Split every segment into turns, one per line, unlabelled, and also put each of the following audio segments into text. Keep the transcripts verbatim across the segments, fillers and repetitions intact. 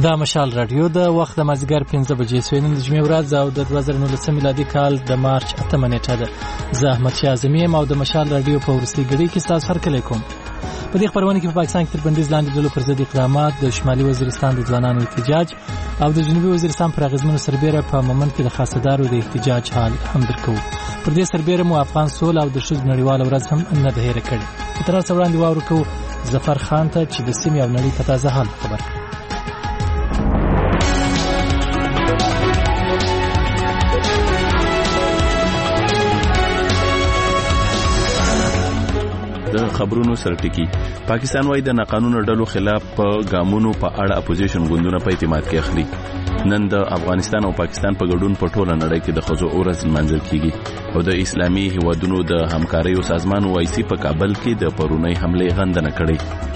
دا مشال رادیو د وخت د مازیګر پنځه بجې سوی نن د جمعې ورځ او د دوه زره نولسم میلادي کال د مارچ اتمه نیټه ده. زه احمد شاه اعظمي یم او د مشال رادیو په وروستۍ ګړۍ کې ستاسو هرکلی کوم. په دې خپرونه کې په پاکستان کې تر بندیز لاندې ډلو پر ضد اقدامات، د شمالي وزیرستان د ځوانانو احتجاج او د جنوبي وزیرستان پر اغیزمنو سربیره په مومند کې د خاصدارو د احتجاج حال هم درکوو. پر دې سربیره مو افغان سوله او د ښځو نړیواله ورځ هم نه ده هېره کړې. تر اوسه وړاندې واورو کوو ظفر خان ته چې د سیمې او نړۍ په تازه حال خبر کړي.
د خبرونو سرټکی. پاکستان وايي د ناقانونه ډلو خلاف په ګامونو په اړه اپوزیشن ګوندونه په اعتماد کې اخلي. نن د افغانستان او پاکستان په ګډون په ټوله نړۍ کې د ښځو ورځ لمانځل کیږي او د اسلامي هیوادونو د همکارۍ سازمان وایسي په کابل کې د پرونی حمله غندنه کړې.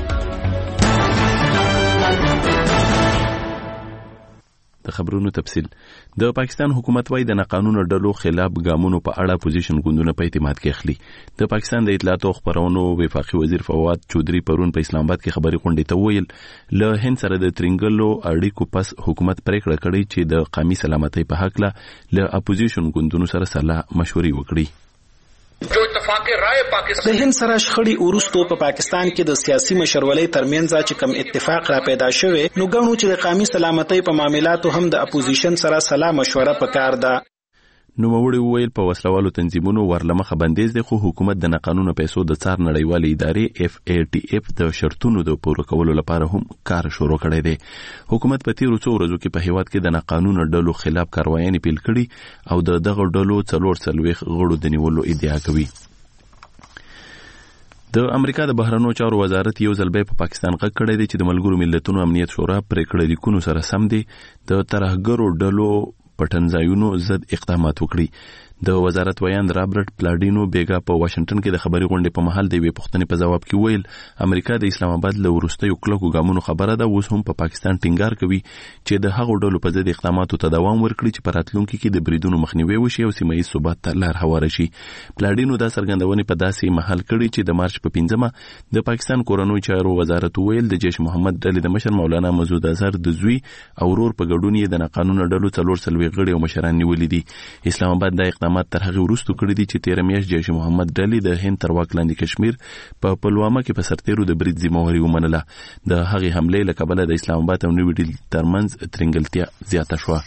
د خبرونو تفصیل. د پاکستان حکومت وايي د ناقانونه ډلو خلاف ګامونو په اړه اپوزیشن ګوندونه په اعتماد کې اخلي. د پاکستان د اطلاعات او خبرونو وفاقي وزیر فواد چودري پرون په اسلام آباد کې خبري غونډې ته ویل له هند سره د ترنګلو اړیکو پس حکومت پریکړه کړې چې د قومي سلامتۍ په حق له له اپوزیشن ګوندونو سره صلاح مشورې وکړي.
جو اتفاق رائے پاکستان د هند سره شخړې ورستو په پاکستان کې د سیاسي مشرولۍ ترمنځ چې کم اتفاق را پیدا شوه نو ګڼو چې د قومي سلامتۍ په معاملاتو هم د اپوزیشن سره صلاح مشوره پکار ده.
نو موري ویل په وسلوالو تنظیمونو ورلمخه بندیز دي خو حکومت د ناقانونه پیسو د څار نړیوالې ادارې اف ای ټی اف د شرطونو د پوره کولو لپاره هم کار شروع کړی دی. حکومت په تیرو څو ورځو کې په هیواد کې د ناقانونه ډلو خلاف کاروایي پیل کړي او د دغه ډلو څلور څلويخ غړو د نیولو ادعا کوي. د امریکا د بهرنیو چارو وزارت یو ځل به په پاکستان غږ کړی دی چې د ملګرو ملتونو امنیت شورا پریکړه لیکونو سره سم دي د ترهګرو ډلو پټنځایونو ضد اقدامات وکړي. د وزارت ویاند رابرټ پلاډینو بیګا په واشنگټن کې د خبري غونډې په محل دی په پښتني په جواب کې ویل امریکا د اسلام آباد له ورستیو کلکو ګامونو خبره ده اوس هم په پا پاکستان ټینګار کوي چې د هغو ډلو په ضد اقداماتو ته دوام ورکړي چې په راتلونکي کې د بریدونو مخنیوي وشي او سیمه ییز ثبات ته لار هواره شي. پلاډینو دا څرګندونې په داسې محل کړي چې د مارچ په پنځمه د پاکستان کورنوي چارو وزارت ویل د جیش محمد ډلې د مشر مولانا مسعود اظهر د زوی او ورور په ګډون یې د ناقانونه ډلو څلور څلوي غړي او مشران نیولې دي. اسلام آباد د اقدامات تر هغه وروسته کړی دي چې تیر میاشت جیش محمد ډلې د هند تر واک لاندې کشمیر په پلوامه کې په سرتیرو د برید ذمہواری ومنله. د هغې حملې له کبله د اسلام آباد او نوې ډیلي ترمنځ ترنګلتیا زیاته شوه.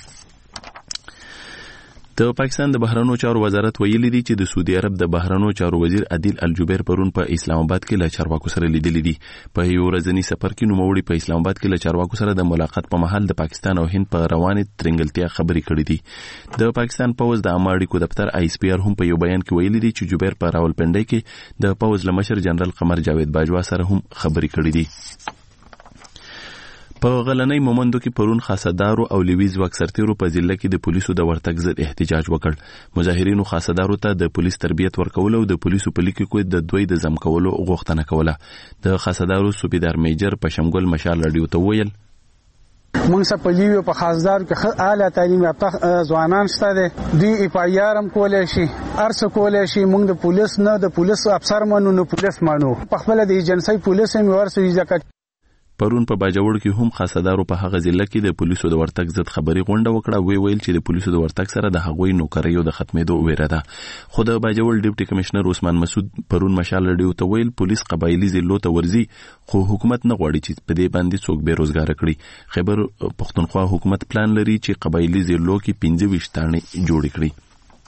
د پاکستان د بهرنیو چارو وزارت ویلي دی چې د سعودي عرب د بهرنیو چارو وزیر عادل الجبیر پرون په اسلام آباد کې له چارواکو سره لیدلي دي. په یو ورځني سفر کې نوموړي په اسلام آباد کې له چارواکو سره د ملاقات په محل د پاکستان او هند په روانې ترنګلتیا خبرې کړې دي. د پاکستان پوز د عامه اړیکو دفتر آی اس پی آر هم په یو بیان کې ویلي دي چې جبیر په راولپنډۍ کې د پوز لمشر جنرال قمر جاوید باجوا سره هم خبرې کړې دي. په غلنۍ مومندو کې پرون خاصدارو او لوی ځواک سرتیرو په ضلع کې د پولیسو د ورتګ ضد احتجاج وکړ. مظاهرینو خاصدارو ته د پولیس تربیت ورکول او د پولیسو په لیکو کې د دوی د زم کولو غوښتنه کوله. د خاصدارو صوبیدار میجر پشمګل مشال رادیو ته ویل
موږ څه په لیویو په خاصدارو کې اعلی تعلیم یافته ځوانان شته دي دوی اف آی آر هم کولای شي ارڅ کولای شي. موږ د پولیس نه د پولیس افسر منو نه پولیس منو په خپل د ایجنسی پولیس هم ورسوي ځکه
پرون په باجوړ کې هم خاصدارو په هغه ضلع کې د پولیسو د ورتګ ضد خبري غونډه وکړه. وی ویل چې د پولیسو د ورتګ سره د هغوی نوکریو د ختمېدو ویره ده. خو د باجوړ ډیپټي کمشنر عثمان مسعود پرون مشال رادیو ته ویل پولیس قبایلی ضلعو ته ورځي خو حکومت نه غواړي چې په دې باندې څوک بیروزګار کړي. خیبر پښتونخوا حکومت پلان لري چې قبایلی ضلعو کې پنځه ویشت تانې جوړ کړي.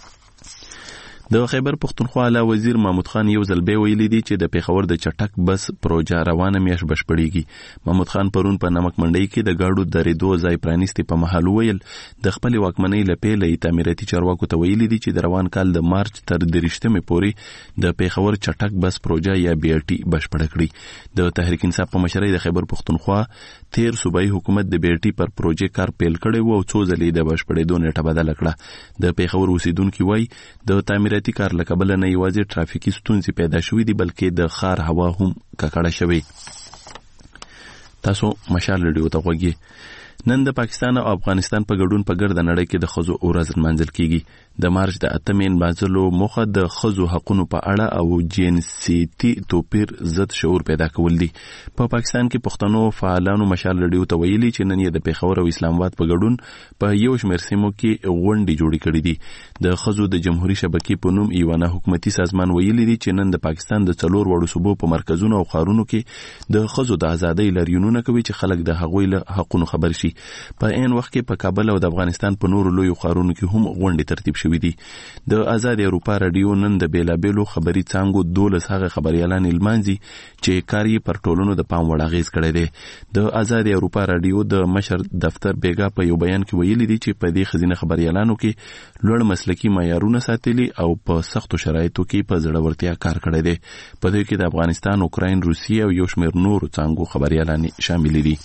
د خیبر پښتونخوا اعلی وزیر محمود خان یو ځل به ویلي دی چې د پیښور د چټک بس پروژه روانه میاش بشپړیږي. محمود خان پرون په نمک منډي کې د گاډو درېدو ځای پرانیستي په محل ویل د خپل واکمنۍ لپاره تعمیراتي چارواکو ته ویلي دی چې د روان کال د مارچ تر درشتمه پورې د پیښور چټک بس پروژه یا بی ار ټي بشپړ کړي. د تحریک انصاف په مشرۍ د خیبر پښتونخوا تیر صوبایي حکومت د بی ار ټي پر پروژه کار پیل کړی وو او څو ځلې د بشپړېدو نیټه بدل کړه. د پیښور اوسیدونکو وایي د تعمیراتي کار لکبل نه یوازې ټرافیکي ستونزې پیدا شوې دي بلکې د ښار هوا هم ککړه شوې. تاسو مشال رادیو ته غوږی. نن د پاکستان او افغانستان په ګډون په ګرد نړۍ کې د خزو ورځ نمانځل کیږي. د مارچ د اتمین بازلو مخه د خزو حقوقو په اړه او جنسيتي توپیر ضد شعور پیدا کول دي. په پاکستان کې پښتنو فعالانو مشال رډیو ته ویلي چې نن یې د پیښور او اسلام آباد په ګډون په یو شمېر سیمو کې غونډې جوړې کړې دي. د خزو د جمهوریت شبکې په نوم یو نه حکومتي سازمان ویلي دي چې نن د پاکستان د څلور وړو صوبو په مرکزونو او ښارونو کې د خزو د ازادۍ لاریونونه کوي چې خلک د هغوی له حقوقو خبر شي. په عین وخت کې په کابل او د افغانستان په نورو لویو ښارونو کې هم غونډې ترتیب شوې دي. د آزاد اروپا رادیو نن د بیلابیلو خبري څانګو دولس هغه خبريالان المانځي چې کار یې پر ټولنو د پام وړ اغیز کړی دی. د آزاد اروپا رادیو د مشر دفتر بیګا په یو بیان کې ویلي دي چې په دې خزینه خبريالانو کې لوړ مسلکي معیارونه ساتلي او په سختو شرایطو کې په زړورتیا کار کړی دی. په دې کې د افغانستان، اوکراین، روسیه او یو شمېر نورو څانګو خبريالان شامل دي.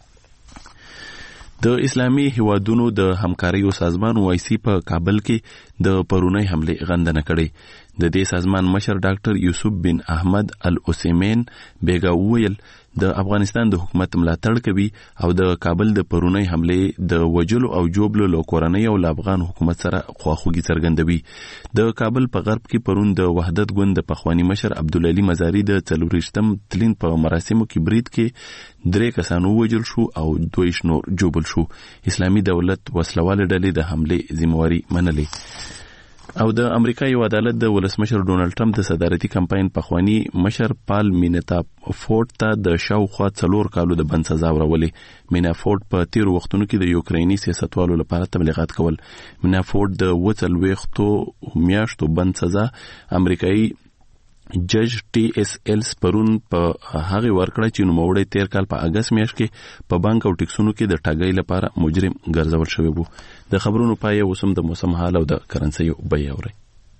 د اسلامي هیوادونو د همکاریو سازمان وایسي په کابل کې د پرونی حمله غندنه کړې. د دې سازمان مشر ډاکټر یوسف بن احمد العثیمین بیګا ویل د افغانستان د حکومت ملاتړ کوي او د کابل د پرونی حمله د وجلو او جوبلو له کورنۍ او افغان حکومت سره خواخوږي څرګندوي. د کابل په غرب کې پرون د وحدت ګوند د پخوانی مشر عبدالعلی مزاری د څلورشتم تلین په مراسمو کې برید کې درې کسان ووژل شو او دوه نور جوبل شو. اسلامي دولت وسلواله ډلې د حمله ذمہواری منلې. او د امریکا یو عدالت د ولسمشر ډونالد ټرمپ د صدارتي کمپاین پخوانی مشر پال مینافورټ ته د شاوخوا څلور کالو د بند سزا ورولې. مینافورټ په تیر وختونو کې د یوکریني سیاستوالو لپاره تبلیغات کول. مینافورټ د وڅلويختو میاشتو بند سزا امریکایي جج ټي اس ایل پرون په هغه ورکړه چې نوموړی تیر کال په اگست میاشت کې په بانک او ټکسونو کې د ټاګۍ لپاره مجرم ګرځول شوی وو. د خبرونو پای اوسم د موسم حال او د کرنسي بیه اوري.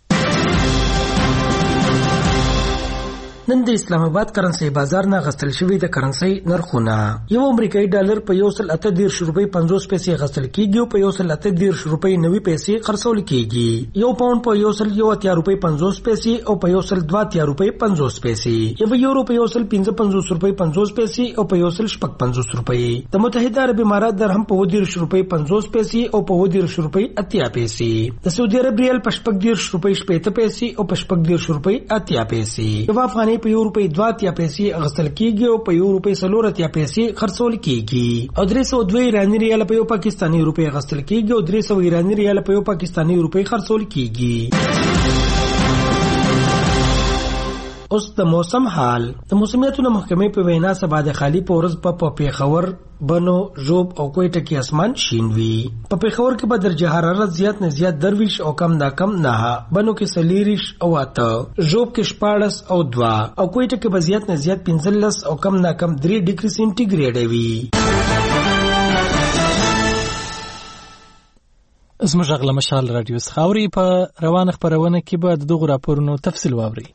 نن د اسلام آباد کرنسي بازار نه غستل شوی د کرنسي نرخونه. یو امریکایي ډالر په یو سل اته دیرش روپۍ پنځوس پیسې غستل کیږي او په یو سل اته دیرش روپۍ نوي پیسې خرڅول کیږي. یو پاوند په یو سل یو اتیا روپۍ پنځوس پیسې او په یو سل دوه اتیا روپۍ پنځوس پیسې. یو یورو په یو سل پنځه پنځوس روپۍ پنځوس پیسې او په یو سل شپږ پنځوس روپۍ. د متحده عرب امارات درهم په دیرش روپۍ پنځوس پیسې او په دیرش روپۍ اتیا پیسې. د سعودي عرب ریال په شپږ دیرش روپۍ شپږ پیسې او په شپږ دیرش روپۍ اتیا پیسې. یو افغاني په یو روپۍ دوه اتیا پیسې اخیستل کیږي او په یو روپۍ څلور اتیا پیسې خرڅول کیږي. او درې سوه دوه ایراني ریال په یو پاکستاني روپۍ اخیستل کیږي او درې سوه ایراني ریال په یو پاکستاني روپۍ خرڅول کیږي. اوس د موسم حال. د موسمیاتو محکمې په وینا سبا د خالی په ورځ په پیښور، بنو، ژوب او کوټه کې اسمان شین وي. په پیښور کې به درجه حرارت زیات نه زیات درویش او کم نه کم نه، بنو کې سلیریش او اته، ژوب کې شپاړس او دوه او کوټه کې به زیات نه زیات پنځلس او کم نه کم درې ډیګري سینټیګریډ وي.
زموږ غږ له مشال رادیو څخه اوري. په روانه خبرونه کې به دغه راپورونو تفصیل واوري.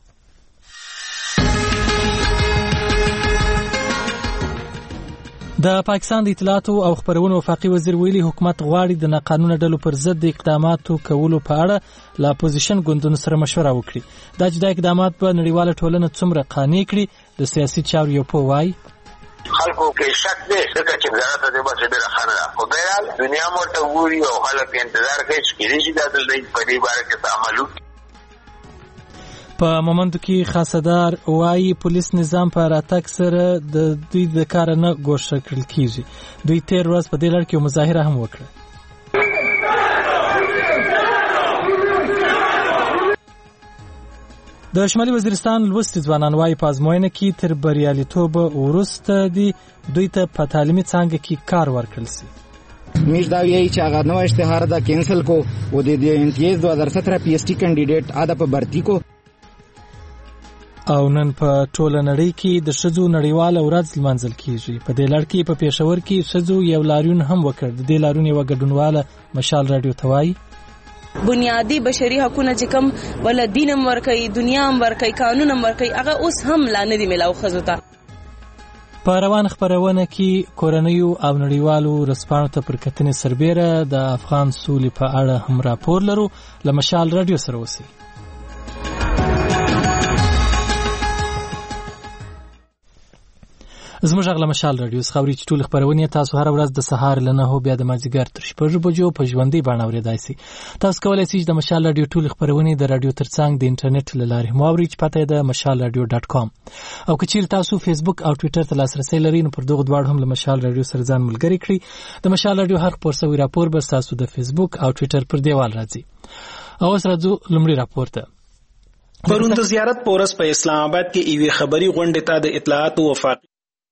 د پاکستان د اطلاعاتو او خبرونو وفاقي وزیر ویلي حکومت غواړي د ناقانونه ډلو پر ضد د اقداماتو کولو په اړه له اپوزیشن ګوندونو سره مشوره وکړي. دا چې د اقدامات په نړیواله ټولنه څومره قانع کړي د سیاسي چارو یو په وای
خلکو کې شک دی ځکه چې وزارت د بس ډېره ښه نه ده. خو بهرحال دنیا ورته ګوري او خلک انتظار کوي چې کېدای شي دا دلته په دې باره کې څه عمل وکړي.
په مومندو کې خاصدار وایي پولیس نظام په راتګ سره د دوی د کار نه ګوښه کړل کیږي. دوی تیر ورځ په دې لړ کې مظاهره هم وکړه. د شمالي وزیرستان لوستي ځوانان وایي په ازموینه کې تر بریالیتوب وروسته دي دوی ته په تعلیمي څانګه کې کار ورکړل شي.
میش دا ویایي چې هغه نوې اشتهار دا کینسل کو او د امتیاز دو هزار سترہ پی ایس ټي کینډیډیټ اده په برتی کو.
او نن په ټوله نړۍ کې د ښځو نړیواله ورځ لمانځل کیږي. په دې لړ کې په پېښور کې ښځو یو لاریون هم وکړ. د دې لاریون یو ګډونواله مشال رادیو ته وایي
بنیادی بشري حقوقونه چې کوم ول دین هم ورکوي، دنیا هم ورکوي، قانون هم ورکوي، هغه اوس هم لا نه دي ملاو ښځو ته.
په روان خبرونه کې کورنیو او نړیوالو رسپانو ته پر کتنې سربیره د افغان سولې په اړه هم راپور لرو. له مشال رادیو سره اوسئ. زموږ غږ له مشال رادیو څخه اورئ چې ټولې خپرونې تاسو هره ورځ د سهار له نهو بیا د مازدیګر تر شپږو بجو په ژوندۍ بڼه اورېدای شئ. تاسو کولی شئ چې د مشال رادیو ټولې خپرونې د رادیو ترڅنګ د انټرنیټ له لارې هم واورئ چې پته یې د مشال رادیو ډاټ کام. او که چیرې تاسو فیسبوک او ټویټر ته لاسرسی لرئ نو پر دغو دواړو هم له مشال رادیو سره ځان ملګری کړئ. د مشال رادیو هر خپور شوی راپور به ستاسو د فیسبوک او ټویټر پر دیوال راځي. او اوس راځو لومړي راپور ته.
پرون د زیارت پورس په اسلام آباد کې یوې خبري غونډې ته د اطلاعات او وفاقي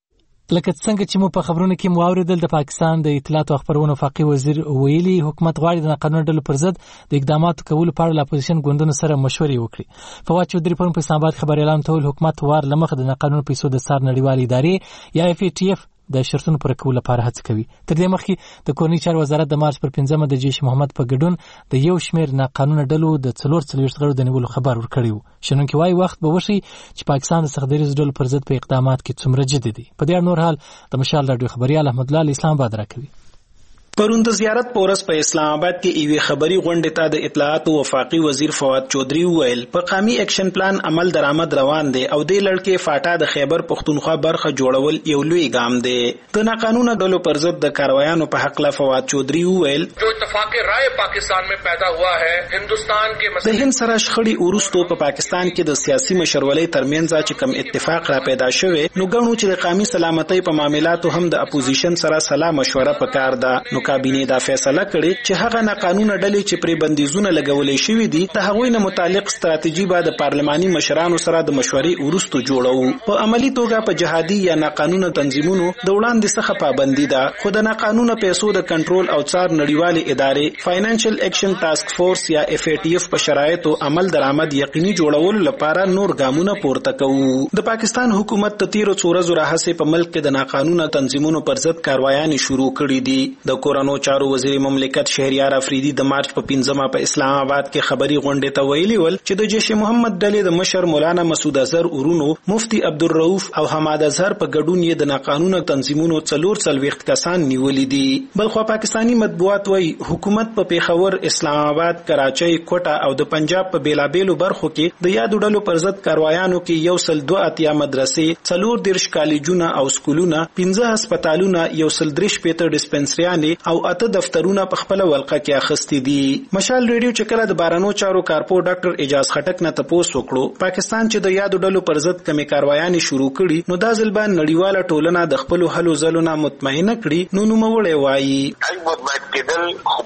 لکه څنګه چې مو په خبرونو کې مو اوریدل د پاکستان د اطلاعات او خبرونو وفاقي وزیر ویلي حکومت غواړي د قانون ډلو پر ضد د اقداماتو کولو په اړه له اپوزیشن ګوندونو سره مشورې وکړي. فواد چودري پرون په اسلام آباد خبر اعلان ته حکومت وار لمخ د قانون پیسو د سار نړیوال ادارې یا اف ای ټی اف د شرطونو پر کولو لپاره هڅه کوي. تر دې مخکې د کورنۍ چارو وزارت د مارچ پر پنځمه د جیش محمد په ګډون د یو شمېر ناقانونه ډلو د څلور څلوېښت غړو د نیولو خبر ورکړی و. شنونکي وایي وخت به وشي چې پاکستان د سختدریزو ډلو پر ضد په اقدامات کې څومره جدي دی. په دې اړه نور حال د مشال رادیو خبریال احمد الله اسلام آباد راکوي.
پرون د زیارت پورس په اسلام آباد کې یوې خبري غونډې ته د اطلاعات او وفاقي وزیر فواد چودري وویل په قومي اکشن پلان عمل درآمد روان دی او د لړکې فاټا د خیبر پختونخوا برخه جوړول یو لوی ګام دی. د ناقانونه ډلو پر ضد د کاروایانو په حق له فواد چودري وویل
جو اتفاق رائے پاکستان میں پیدا ہوا ہے ہندوستان کے
د هند سره شخړې وروسته په پاکستان کې د سیاسي مشرولۍ ترمنځ چې کوم اتفاق را پیدا شوی نو ګڼو چې د قومي سلامتۍ په معاملاتو هم د اپوزیشن سره سلا مشوره پکار ده. نو کابینه دا فیصله کړې چې هغه ناقانونه ډلې چې پرې بندیزونه لګولې شوي دي د هغوی نه متعلق ستراتیژي به د پارلماني مشرانو سره د مشورې وروسته جوړو. په عملی توګه په جهادي یا ناقانونه تنظیمونو د وړاندې څخه پابندي ده خو د ناقانونه پیسو د کنټرول او څار نړیوالې ادارې فاینانشل اکشن ټاسک فورس یا اف ای ټی اف په شرایطو عمل درآمد یقیني جوړولو لپاره نور ګامونه پورته کوو. د پاکستان حکومت د تیرو څو ورځو راهیسې په ملک کې د ناقانونه تنظیمونو پر ضد کاروایانې شروع کړي دي. د کورونو چارو وزیر مملکت شهریار افریدي د مارچ په پنځمه په اسلام آباد کې خبري غونډې ته ویلي ول چې د جیش محمد ډلې د مشر مولانا مسعود اظهر ورونو مفتی عبدالرؤف او حماد اظهر په ګډون یې د ناقانونه تنظیمونو څلور څلوېښت کسان نیولې دي. بلخو پاکستانی مطبوعات وایي حکومت په پیښور، اسلام آباد، کراچۍ، کوټه او د پنجاب په بیلابیلو برخو کې د یادو ډلو پر ضد کاروایانو کې یو سل دوه اتیا مدرسې، څلور دېرش کالجونه او سکولونه، پنځه هسپتالونه، یو سل درې شپېته ډسپنسریانې او اته دفترونه په خپل ولقه کې اخستې دي. مشال ریډیو چې کله د بارانو چارو کارپو ډاکټر اجاز خټک نه تپوس وکړو پاکستان چې د یادو ډلو پر ضد کمی کاروایانې شروع کړي نو دا ځل به نړیواله ټولنه د خپل هلو ځلو نه مطمئنه کړي. نو نوموړی وایي
مطمئن کېدل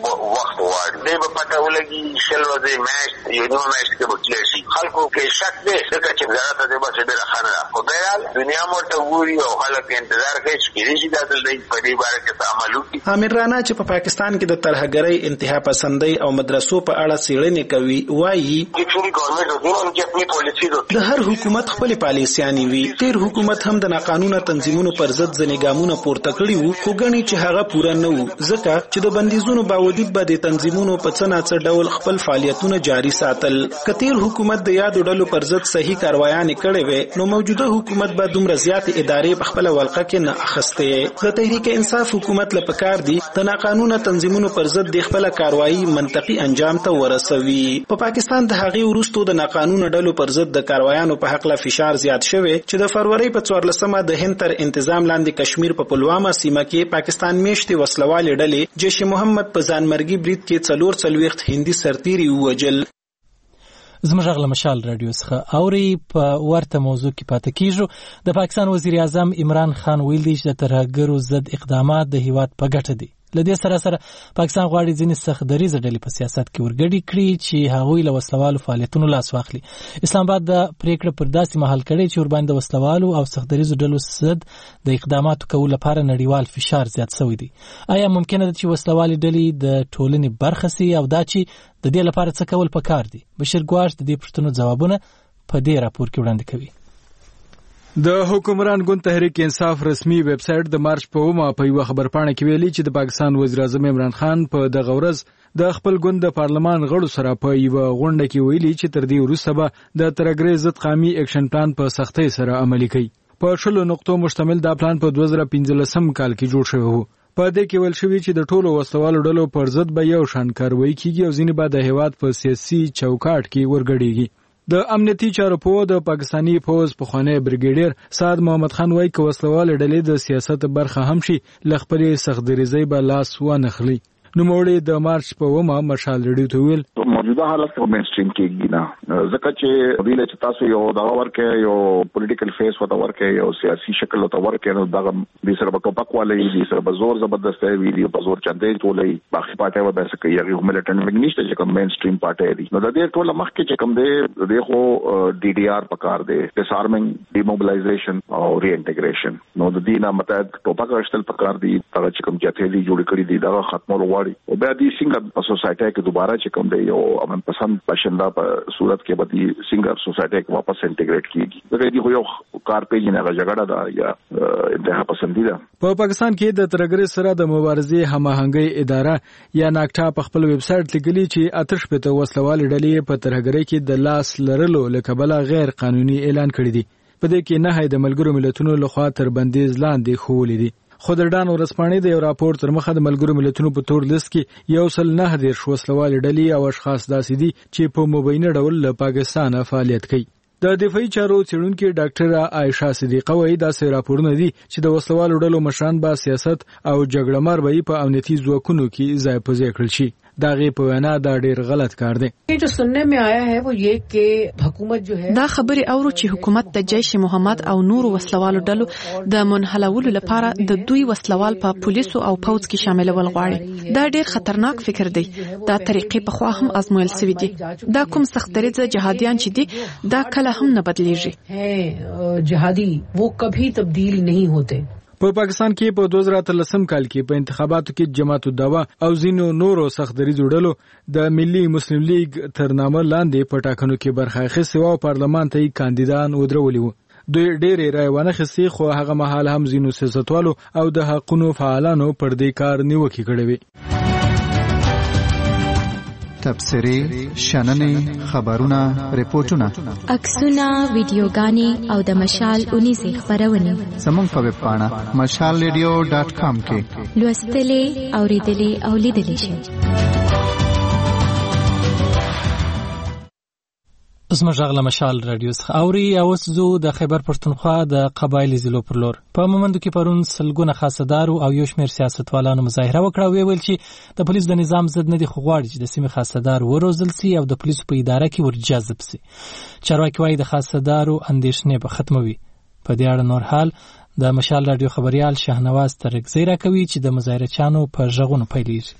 وخت غواړي. دی به پته ولګي شل ورځې میاشت یو نیمه میاشت کې به کلیر شي. خلکو کې شک دی ځکه چې وزارت د بس ډېره ښه نه ده. خو بهرحال دنیا هم ورته ګوري او خلک انتظار کوي چې کېدای شي دا دلته په دې باره کې څه عمل وکړي.
عامر رانا چې په پاکستان کې د ترهګرۍ، انتها پسندۍ او مدرسو په اړه څېړنې کوي وایي د هر حکومت خپل پالیسیانې وي. تیر حکومت هم د ناقانونه تنظیمونو پر ضد ځینې ګامونه پورته کړي وو خو ګڼي چې هغه پوره نه وو ځکه چې د بندیزونو باوجود به د تنظیمونو په څه ناڅه ډول خپل فعالیتونه جاري ساتل. که تیر حکومت د یادو ډلو پر ضد صحیح کاروایانې کړې وې نو موجوده حکومت به دومره زیاتې ادارې په خپله ولقه کې نه اخستې. د تحریک انصاف حکومت له پکار دي د ناقانونه تنظیمونو پر ضد د خپل کاروایی منطقي انجام ته ورسوي. په پاکستان د هغې وروسته د ناقانونه ډلو پر ضد د کاروایانو په حق له فشار زیات شوی چې د فروری په څوارلسمه د هند تر انتظام لاندې کشمیر په پلوامه سیمه کې پاکستان میشتې وسلوالې ډلې جیش محمد په ځانمرګي برید کې څلور څلوېښت هندي سرتیري ووژل.
زموږ غږ له مشال رادیو څخه اوري. په ورته موضوع کې پاتې کیږو. د پاکستان وزیر اعظم عمران خان ویلي چې د ترهګرو ضد اقدامات د هیواد په ګټه دي. لدې سره سره پاکستان غواړي ځینې سختدریزه ډلې په سیاست کې ورګډې کړي چې هغوی له وسلوالو فعالیتونو لاس واخلي. اسلام آباد د پریکړه پر داسې مهال کړي چې ورباندې د وسلوالو او سختدریزو ډلو ضد د اقداماتو کولو لپاره نړیوال فشار زیات شوی دی. آیا ممکنه ده چې وسلوالې ډلې د ټولنې برخه سي او دا چې د دې لپاره څه کول پکار دي؟ بشیر ګواش د دې پوښتنو ځوابونه په دې راپور کې وړاندې کوي.
د حکمران ګوند تحریک انصاف رسمي ویب سټ د مارچ په اومه په یو خبرپاڼه کې ویلي چې د پاکستان وزیر اعظم عمران خان په دغه ورځ د خپل ګوند د پارلمان غړو سره په یو غونډه کې ویلي چې تر دې وروسته به د ترهګرۍ ضد قومي اکشن پلان په سختۍ سره عملي کوي. په شلو نقطو مشتمل دا پلان په دوه زره پنځلسم کال کې جوړ شوی و. په دې کې ویل شوی چې د ټولو وسلوالو ډلو پر ضد به یو شان کاروایی کیږي او ځینې به د هیواد په سیاسي چوکاټ کې ورګډېږي. د امنیتي چارو په د پاکستانی فوز پخوانی بریګیډیر سعد محمد خان وایي چې وسلوال ډلې د سیاست برخه هم شي لخپلې سختدریزۍ به لاس ونه نوموړي د مارچ په ومه مشال ریډیو ته ویل
موجوده حالت په مین سټریم کې نه ځکه چې ویل چې تاسو یو دا ورکه یو پولیټیکل فیس وته ورکه یو سیاسي شکل وته ورکه نو دا د سره په ټوپک والي دي سره په زور زبردست وی دي په زور چندې ټولې باقي پارټي و به سکه یو ملټن مګنیشت چې کوم مین سټریم پارټي دي نو د دې ټول مخ کې چې کوم دی دغه ډي ډي آر پکار دی ډیسارمینګ ډیموبلایزیشن او ری انټیګریشن نو د دې نه متعلق ټوپک راستل پکار دي هغه چې کوم جاته دي جوړ کړی دي دا ختمول او بیا دې څنګه په سوسایټي کې دوباره چې کوم دی یو امن پسند باشنده په صورت کې به دې څنګه سوسایټي کې واپس انټیګریټ کیږي دا دې یو کار پیژنه هغه جګړه ده یا انتها پسندیده
په پاکستان کې د ترګری سره د مبارزې هماهنګي اداره یا ناکټا په خپل ویب سټ لیکلي چې آتش پته وسلوال ډلې په ترګری کې د لاس لرلو لکبله غیر قانوني اعلان کړی دی په دې کې نه د ملګرو ملتونو لخوا تر بندیز لاندې خولې دي خو د ډان ورسپانې د یو راپور تر مخه د ملګرو ملتونو په تور لیست کې یو سل نه دېرش وسلوال ډلې او اشخاص داسې دي چې په مبینه ډول له پاکستان فعالیت کوي د دفاعي چارو څېړونکي ډاکټر عائشه صدیقه وایي داسې راپورونه دي چې د وسلوالو ډلو مشران به سیاست او جګړه مار به په امنیتي ځواکونو کې ځای په ځای کړل شي داغه په وینا دا ډیر غلط کار دی
جو سننے میں آیا ہے وہ یہ کہ حکومت جو ہے
دا خبري اورو چې حکومت د جیش محمد او نور وسلوالو ډلو د منحلولو لپاره د دوی وسلوال په پولیسو او پوځ کې شاملول غواړي دا ډیر خطرناک فکر دی دا طریقې په خوا هم ازمویل شوی دي دا کوم سختدریزه جهادیان چې دي دا کله هم نه بدلیږي
جهادي وہ کبھی تبدیل نہیں ہوتے
په پاکستان کې په دوه زره اتلسم کال کې په انتخاباتو کې جماعت الدعوه او ځینو نورو سختدریز ډلو د ملي مسلم لیگ تر نامه لاندې په ټاکنو کې برخه اخیستې او پارلمان ته کاندیدان ودرولي وو دوی ډېرې رایونه خسي خو هغه مهال هم ځینو سیاستوالو او د حقونو فعالانو پر دې کار نیوکه کړې وي
تبصرې شننې خبرونه ریپورتونه
عکسونه ویډیوګانې او د مشال اونیزې خبرونه
زموږ په ویب پاڼه مشال ریډیو ډاټ کام کې
لوستلې اوریدلې او لیدلې شئ
زموږ غږ مشال رادیو څخه اوري او وسزو د خیبر پښتونخوا د قبایلی ضلعو پر لور په مومندو کې پرون سلګونه خاصدارو او یو شمېر سیاستوالانو مظاهره وکړه ویل چې د پولیس د نظام ضد نه دي خو غواړي چې د سیمې خاصدار وروزل سي او د پولیسو په اداره کې ورجذب سي چارواکي وايي د خاصدارو اندېښنې به ختموي په دې اړه نور حال د مشال رادیو خبريال شهنواز ترګزی راکوي چې د مظاهره چانو په ژغونو پیلېږي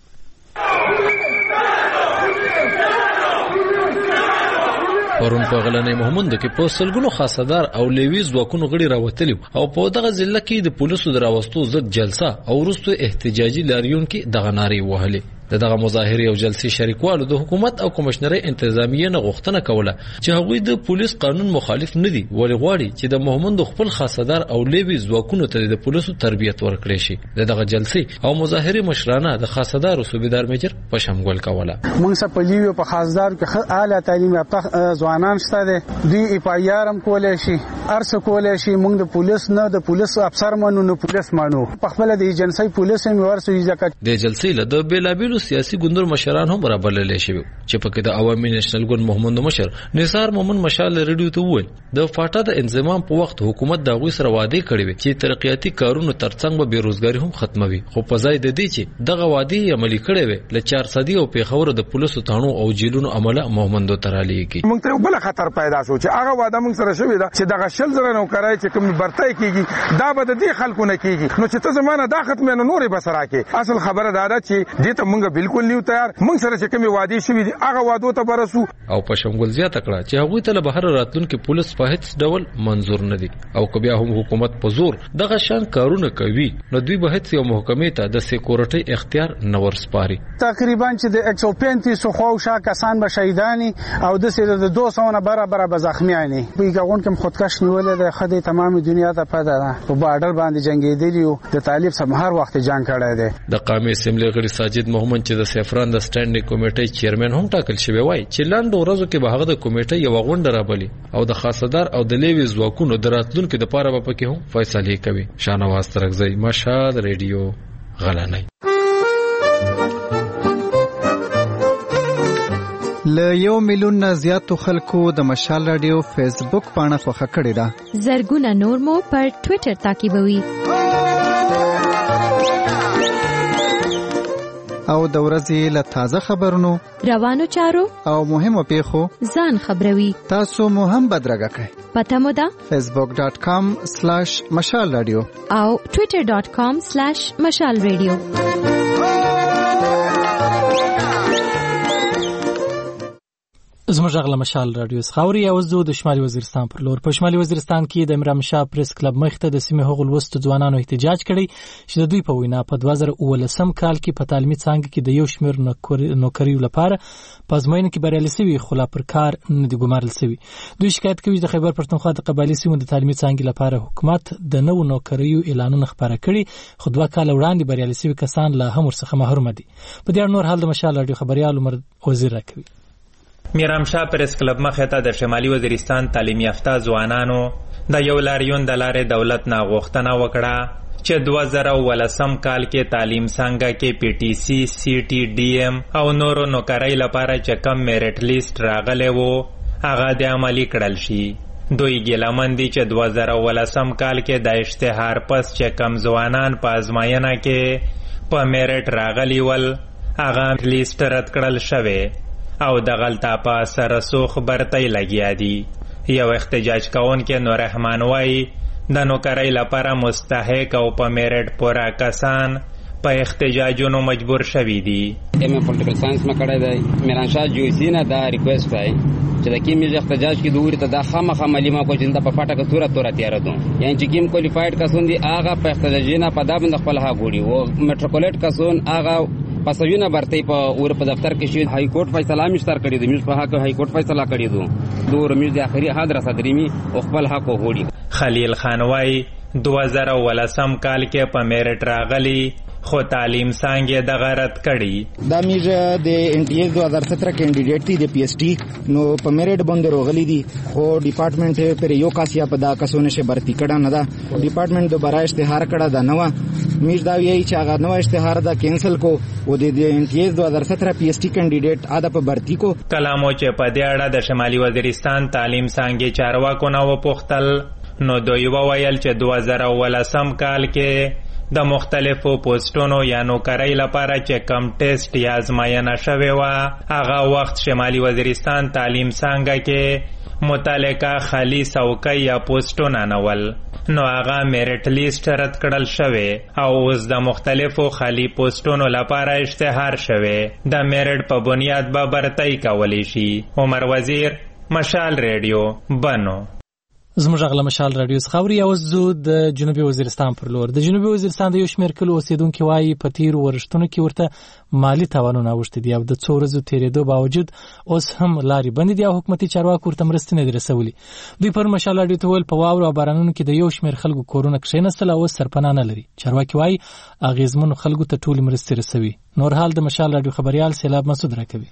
پرون په غلنې محمد کې په سلګونو خاصدار او لیوي ځواکونو غړي راوتلي او په دغه ضلع کې د پولیسو دراوستو ضد جلسه او وروسته احتجاجي لاریون کې دغه ناري وهلې دغه مظاهره او جلسې شریکوالو د حکومت او کمشنري انتظامیه نه غوښتنه کوله چې هغوی د پولیس قانون مخالف نه دي ولې غواړي چې د محمد خپل خاصدار او لیوي ځواکونو ته د پولیسو تربیت ورکړي شي دغه جلسې او مظاهره مشرانه د خاصدار او صوبیدار میجر په شمول کوله
موږ سره په لیوي په خاصدار کې اعلی تعلیم یافته ځوانان شته دي دوی اف آی آر هم کولای شي ارڅ کولای شي موږ د پولیس نه د پولیس افسر مانو نه پولیس مانو په خپل د ایجنسی پولیس هم ورسوي ځکه د
جلسې له د بیلابیلو سیاسي ګوندونو مشران هم رابلل شي چې په کې د عوامي نېشنل ګوند محمد مشر نثار مومن مشال ریډیو ته وویل د فاټا د انضمام په وخت حکومت د غوي سره وعده کړې وي چې ترقیاتي کارونو ترڅنګ به بیروزګاری هم ختموي خو په ځای د دې چې دغه وعده عملي کړې وي ل چار صدي او پیښور د پولیسو تانو او جیلونو عمله محمد ترالی کی
موږ ته بل خطر پیدا شو چې هغه وعده موږ سره شوې ده چې دغه شل زره نوکرای چې کوم برتای کیږي دا به د دې خلکو نه کیږي نو چې ته زمانه دا ختمه نه نورې بسرا کې اصل خبره دا ده چې دې ته موږ بالکل نیو تیار موږ سره چې کوم وعده شوې دي هغه وعده ته برسو
او په شمول زیاته کړه چې هغه ته له بهر راتلونکو پولیس په هیڅ ډول منظور نه دي او کبیا هم حکومت په زور دغه شان کارونه کوي نو دوی به هیڅ یو محکمې ته د سکیورټي اختیار نه ورسپاري
تقریبا چې د ایک سو پینتیس خو شا کسان به شهیدانی او د سید د دوه سو نه برابر به زخمیانی په یوون کې خودکش نیولې د خدای تمام دنیا ته پاده ده په بارډر باندې جنگیدلی او د طالب سره هر وخت جنگ کړی دی
د قومي اسمبلی غړي ساجد محمد چې د سفران د سټانډینګ کمیټې چیرمن هم ټاکل شوی وای چې لاندو ورځو کې به هغه د کمیټې یو غونډه رابلی او د خاصدار او د لیوي ځواکونو د راتلونکو د پاره په کې هم فیصله کوي شانواز ترغزی مشال ریډیو غلنۍ
ل یو میلیون نه زیاتو خلکو د مشال رادیو فیسبوک پاڼه خوښه کړې ده.
زرګونه نور مو پر ټوئیټر تعقیبوي.
او د ورځې له تازه خبرونو،
روانو چارو
او مهمو پیښو
ځان خبروي.
تاسو مو هم بدرګه کړئ.
پته مو ده
فیسبوک ډاٹ کام سلیش مشال رادیو
او ټوئیټر ډاٹ کام سلیش مشال رادیو.
زموږ غلا مشال رادیو څخه یو زو د شمالي وزیرستان پر لور په شمالي وزیرستان کې د امرام شاه پریس کلب مخته د سیمه هغو لوستو ځوانانو احتجاج کړي چې د دوی په وینا په دوه زره اوولسم کال کې په تعلیمي څانګه کې د یو شمېر نوکریو لپاره په ازموینه کې بریالي شوي خو لا پر کار نه دي ګمارل شوي. دوی شکایت کوي چې د خیبر پښتونخوا د قبایلي سیمو د تعلیمي څانګې لپاره حکومت د نوو نوکریو اعلانونه خپاره کړي خو دوه کال وړاندې بریالي شوي کسان لا هم ورڅخه محروم دي. په دې اړه نور حال د مشال رادیو خبريال عمر وزیر راکوي.
میرام شاه پریس کلب مخه ته د شمالي وزیرستان تعلیم یافته ځوانانو د یو لاریون د لارې دولت نه غوښتنه وکړه چې دوه زره اوولسم کال کې تعلیم څنګه کې پی ټی سی، سی ټی ډي ایم او نورو نوکرۍ لپاره چې کم میرټ لیست راغلی وو هغه د عملي کړل شي. دوی ګیلمن دي چې دوه زره اوولسم کال کې د اشتهار پس چې کم ځوانان په ازموینه کې په میرټ راغلي ول هغه لیست رد کړل شوی او د غلطه په سره سوخ برتۍ لګیا دي. یو احتجاج کوونکی نور رحمان وایي د نوکرۍ لپاره مستحق او په میرټ پوره کسان په احتجاجونو مجبور شوي دي.
ایم پولیټیکل ساينس ما کړی دی. میران شاه جوسی نه دا ریکوست دی چې د کیم احتجاج کې دوی ته د خامخا مليما کو چې د په پټه کې تورا تورا تیار دي یعنی چې کیم کوالیفاید کسون دي هغه په احتجاجینه په دابند خپل ها ګوډي او میټریکولیټ کسون هغه پسوینه برتۍ په اور په دفتر کې شي. های کورټ فیصله مشتر کړی دی. موږ په حق های کورټ فیصله کړی دو دور موږ د اخري حاضر صدرمی او خپل حق وګړي.
خلیل خان وای دوه زره اوولسم کال کې په میرټ راغلی خو تعلیم څنګه د غرض کړي.
دا میږه د ان ټي ایس دوه هزار ستره کینډیډیټ دی د پی ایس ټي نو په میرټ باندې روغلی دي او ډپارټمنټ پر یو کاسیا په دا کسونه شه برتی کړه نه دا ډپارټمنټ دوباره اشتهار کړه دا نو میږ دا وی چې هغه نو اشتهار دا کینسل کو او د ان ټي ایس دوه هزار ستره پی ایس ټي کینډیډیټ اده په برتی کو.
کلامو چې په دې اړه د شمالي وزیرستان تعلیم څنګه چارواکو نو پوښتل نو دوی وویل چې دوه زره اوولسم کال کې د مختلفو پوسټونو یا نوکرۍ لپاره چې کم ټیسټ یا ازموینه شوې وه هغه وخت شمالي وزیرستان تعلیم څانګه کې متعلقه خالي څوکۍ یا پوسټونه نه ول نو هغه میرټ لیست رد کړل شوی او اوس د مختلفو خالي پوسټونو لپاره اشتهار شوی د میرټ په بنیاد به برتۍ کولی شي. عمر وزیر، مشال ریډیو، بنو.
زموږ غلا مشال رادیو څخه یو زو د جنوبي وزیرستان پر لور. د جنوبي وزیرستان د یو شمېر کلو اوسیدونکو وایي په تیر ورښتونو کې ورته مالی تاوانونه اوښتي دي او د څو ورځو تیرېدو باوجود اوس هم لارې بندې دي او حکومتي چارواکو ورته مرستې نه دي رسولي. دوی پر مشال رادیو ته ویل په واورو او بارانونو کې د یو شمېر خلکو کورونه کښېنستل او اوس سرپناه نه لري. چارواکي وایي اغېزمنو خلکو ته ټولې مرستې رسوي. نور حال د مشال رادیو خبريال سیلاب مسعود راکوي.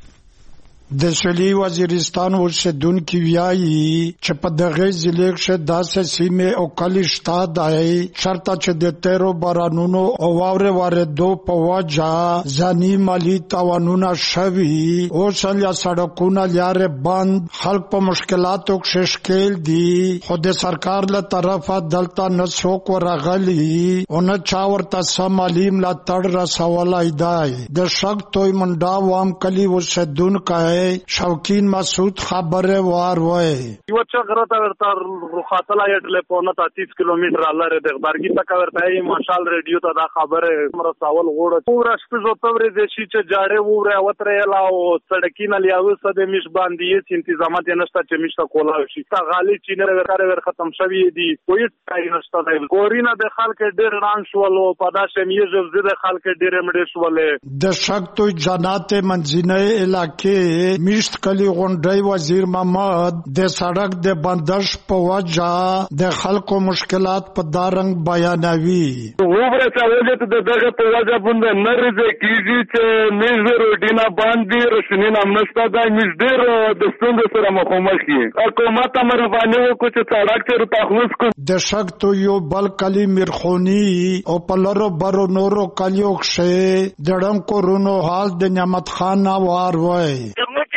د شمالي وزیرستان اوسیدونکو وایي چې په دغه ضلع کې داسې سیمې او کلی شته دی چېرته چې د تیرو بارانونو او واورې وارېدو په وجه ځاني مالي تاوانونه شوي. اوس یا سړکونه لارې بند، خلک په مشکلاتو کې ښکېل دي خو د سرکار له طرفه دلته نه څوک ورغلي او نه چا ورته څه مالي ملاتړ رسولی دی. د شک توی منډا وام کلی اوسیدونکی شوکین مسعود خبره وار وای
یو چغره تا ورته رخاتلا یټله پونه تیس کیلومتر لاره د غبرګی تک ورته مشال ریډیو ته دا خبره مرساول غوړه پورا شپه زو تورې د شي چې جاړه وره وتره لا او سړکینه لیاو سده مش باندې انتظامات نشته چې مشته کولا شي تا غالي چینه ورکاره ور ختم شوی دی کوئی ځای نشته دی ګورینه د خلک ډیر ران شولو پدا شمیه زده خلک ډیر مړ شولې
د شک تو جنات منځنۍ علاقې میشت کلی غونډي وزیر محمد د سړک د بندش په وجه د خلکو مشکلات په دارنګ بیانوي.
وګوره چې ولې د دغه په وجه باندې نرځي کیږي چې میز روډینا باندې رښنین امنستا د میز ډیر د ستونزو سره مخامخ دي. حکومت امر باندې وکړي چې سړک ته تخلص کو.
د شک تو یو بل کلی میرخونی او په لورو برو نورو کلیو کې دړم کو رونو حال د نعمت خان وار وای.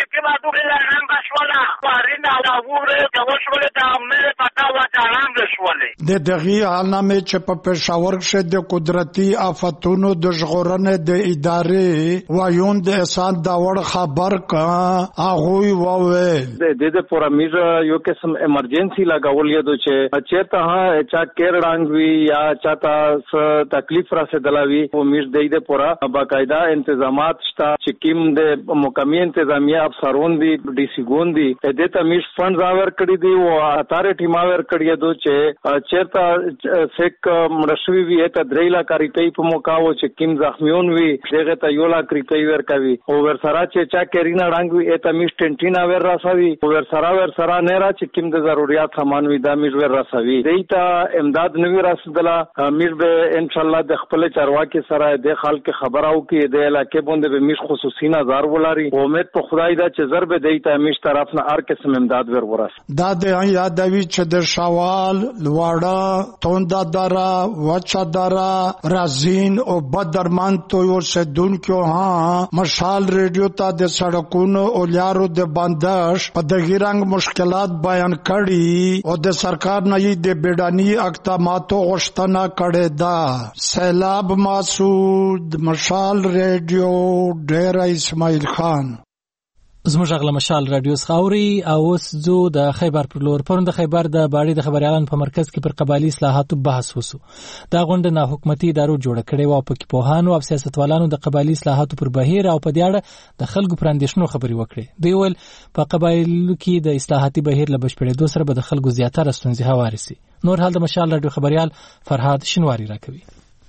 ټولې رنګ شوله پارین علا وره د وشوله د امنه پتا و د رنګ شوله
د دغه عالمه چې په پېښور کې د قدرتي آفتونو د ژغورنې د ادارې وایون د احسان داوړ خبر کا هغه وویل
د دې پرمیزه یو قسم ایمرجنسي لګول یو چې چېرته ها چا کېر ډانګوي یا چاته تکلیف راسېدلوي او میز د دې پورا باقاعده انتظامات شته چې کیم د مقامی انتظامیه افسرون دي ډي سي ګون دي دې ته میز فند راور کړی دی او اتارټي ماور کړی دی چې چېرته سیک مرشوي وي ته درې لا کاری کوي په موقع او چې کیم زخمیون وي دغه ته یو لا کری کوي ور کوي او ور سره چې چا کېرینا ډانګوي ته میز ټنټینا ور راسوي ور سره ور سره نه را چې کیم د ضرورت سامان وي دا میز ور راسوي دیتا امداد نوی راسدله میز به ان شاء الله د خپل چارواکي سره د خلک خبر او کې د علاقې باندې به میز خصوصي نظر ولري امید په خدای دا چې ضرب دیتا میز طرف نه هر قسم امداد ور ورس
دا د یادوي چې د شوال لوړه توندا دارا وچا دارا رازین او بدرمان تو اوسیدونکو ها مشال ریډیو ته د سړکونو او لارو د بندش په دغه رنګ مشکلات بیان کړي او د سرکار نه د بیډانی اقداماتو غوښتنه کړې ده. سیلاب مسعود، مشال ریډیو، ډیر اسماعیل خان.
زموږ غل مشال رادیو خاوري او اوس زو د خیبر پر لور پروند خیبر د باړي د خبريالان په مرکز کې پر قبالي اصلاحاتو بحث وسو. دا غونډه نه حکومتي ادارو جوړ کړي او په کې پوهانو او سیاستوالانو د قبالي اصلاحاتو پر بهیر او په دې اړه د خلکو پراندیشنو خبري وکړي. دوی ول په قبایلو کې د اصلاحاتي بهیر له بشپړېدو سره به د خلکو زیاتره ستونزې هوارسي. نور حال د مشال رادیو خبريال فرهاد شنواری راکوي.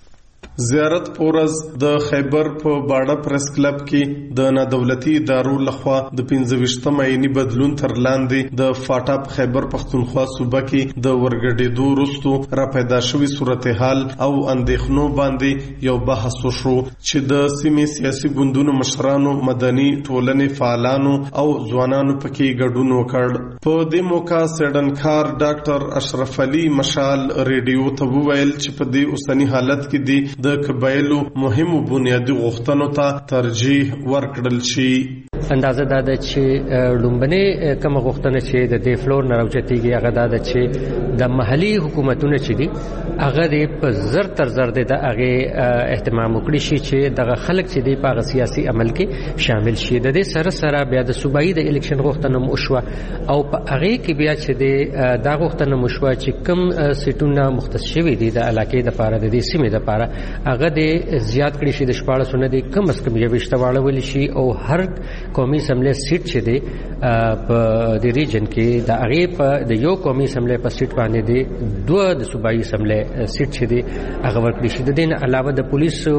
زیارت پورز د خیبر په باړه پریس کلب کې د نادولتي ادارو لخوا د پنځه ویشتم عیني بدلون تر لاندې د فاټا په خیبر پختونخوا صوبه کې د ورګډېدو وروسته را پیدا شوې صورتحال او اندېښنو باندې یو بحث وشو چې د سیمې سیاسي ګوندونو مشرانو، مدني ټولنې فعالانو او ځوانانو پکې ګډون وکړ. په دې موقع سیډنکار ډاکټر اشرف علي مشال ریډیو ته وویل چې په دې اوسنی حالت کې دی د قبایلو مهمو بنیادی غوښتنو ته ترجیح ورکړل شي.
اندازه دا ده چې لومبنه کوم غوښتنه چې د دې فلور نه راوچتيږي هغه دا ده چې د محلي حکومتونو چې دي هغه د په زر تر زر د هغه اهتمام وکړي شي چې دغه خلک چې دی په سیاسي عمل کې شامل شي. د دې سره سره بیا د صوبایي د الیکشن غوښتنه مشوه او په هغه کې بیا چې د دا غوښتنه مشوه چې کم سیټونه مختص شوي دي د علاقې د پاره د دې سیمې د پاره هغه د زیات کړي شي د شپاړس نه دي کم از کم یو وشتواله ول شي او هر قومي سملې سیټ چې دی په د ریجن کې د هغه په د یو قومي سملې په سیټ باندې دی دوه د صوبایي سملې سیټ چې دی هغه ورکړي شي. د دین علاوه د پولیسو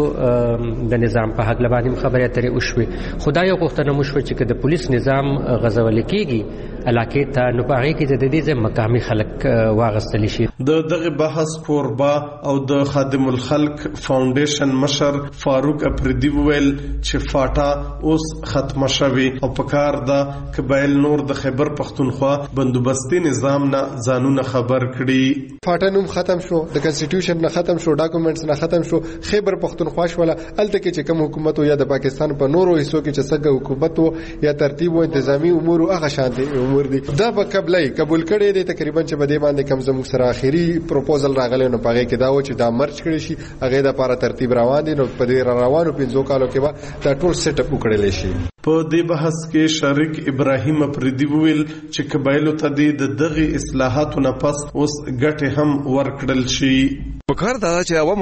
د نظام په حق لبانې خبره اترې وشوي. خدای غوښتنه مشوي چې د پولیس نظام غزول کېږي علاقې ته نو په هغه کې د دې مقامي خلک واغستل شي.
د دغه بحث قربا او د خادم الخلق فاونډیشن مشر فاروق افریدی ویل چې فاټا اوس ختمه شوی او په کار د قبایل نور د خیبر پختونخوا بندوبستي نظام نه ځانونه خبر کړي.
فاټا نوم ختم شو، د کنسټیټیوشن نه ختم شو، ډاکومېنټس نه ختم شو، خیبر پختونخوا شوله. الته کې چې کوم حکومت یا د پاکستان په نورو حصو کې چې څنګه حکومت یا ترتیب او تنظیمي امور هغه شان دي امور دي دا په قبلای قبول کړي دي. تقریبا چې بده باندې کم زموږ سره اخیری پروپوزل راغلی نو پاره کې دا و چې دا مرچ کړي شي هغه د لپاره ترتیب روان دي. نو په دې روانو پنځو کالو کې به دا ټول سیټ اپ وکړل شي.
په دې بحث کې شریک ابراهیم افریدی ویل چې قبایلو ته د دغه اصلاحاتو نه پس اوس ګټه هم ورکړل شي.
په کار دا چې عوامو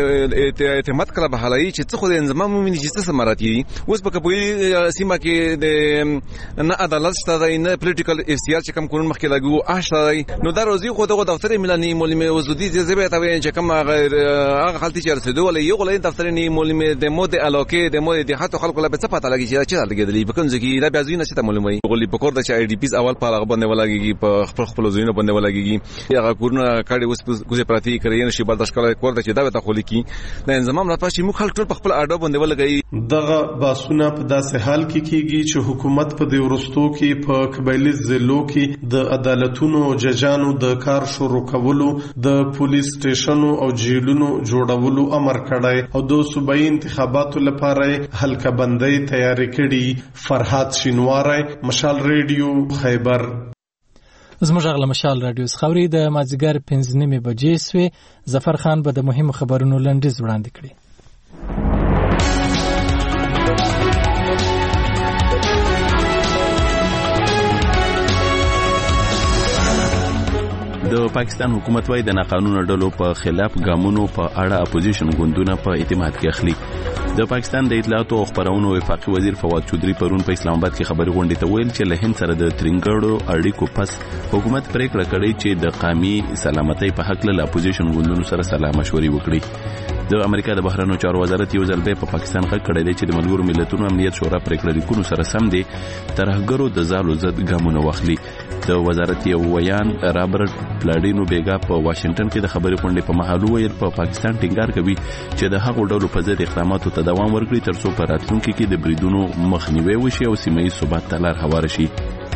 اعتماد کړه به حالای چې څه خو د انضمام مومني چې څه مراتي اوس په قبایلی سیمه کې د نه عدالت شته نه پولیټیکل افتیار چې کوم قانون مخکې لاګو آشته نو دا روزي خو دغه دفتر ملني مولمه وزودي زبې ته وایي چې کوم هغه خلک چې رسیدو ولې یو غلې دفتر نه مولمه د مود علاقه د مود د حتی خلکو لا څه پته لګي چې چې لګیدلی په کوم ځای دا بیا ځینې څه مولمه غلې په کور د چې آی ډی پیز اول په هغه باندې ولګي په خپل خپل زینو باندې ولګي هغه کورونه کړي اوس کوزه پراتی کړي نشي برداشت کولای ورته چې دا به تخولي کی د انضمام لپاره چې موږ خلک ټول په خپل اډو باندې ولګي.
دغه باسونه په داسې حال کې کیږي چې حکومت په دې ورستو کې په قبایلی ضلعو کې د عدالتونو او ججانو د کار شروع کولو، د پولیس سټیشنو او جیلونو جوړولو امر کړی او د صوبایي انتخاباتو لپاره هلکه بندۍ تیاری کړي. فرحات شینواری، مشال ریډیو، خیبر.
زموږ غل مشال رادیو خوري د مازیګر پنځه نیمه بجې سوې. ظفر خان به د مهمو خبرونو لنډیز وړاندې کړي.
د پاکستان حکومت وايي د ناقانونه ډلو په خلاف ګامونو په اړه اپوزیشن ګوندونه په اعتماد کې اخلي. د پاکستان د اطلاعات او خبرونو وفاقي وزیر فواد چودري پرون په اسلام آباد کې خبري غونډې ته ویل چې له هند سره د ترنګړو اړیکو پس حکومت پریکړه کړې چې د قومي سلامتۍ په حق له اپوزیشن ګوندونو سره سلا مشورې وکړي. د امریکا د بهرنیو چارو وزارت یو ځل په پاکستان غږ کړی دی چې د ملګرو ملتونو امنیت شورا پریکړه لیکونو سره سم دي ترهګرو د زالو زد ګامونه واخلي. د وزارت یو ویان رابرټ پلاډینو بیګا په واشنگټن کې د خبري غونډې په مهال ویل په پاکستان ټینګار کوي چې د هغو ډولو په ضد اقداماتو ته دوام ورکړي ترڅو په راتلونکي کې د بریدونو مخنیوي وشي او سیمه ییز ثبات ته لار هواره شي.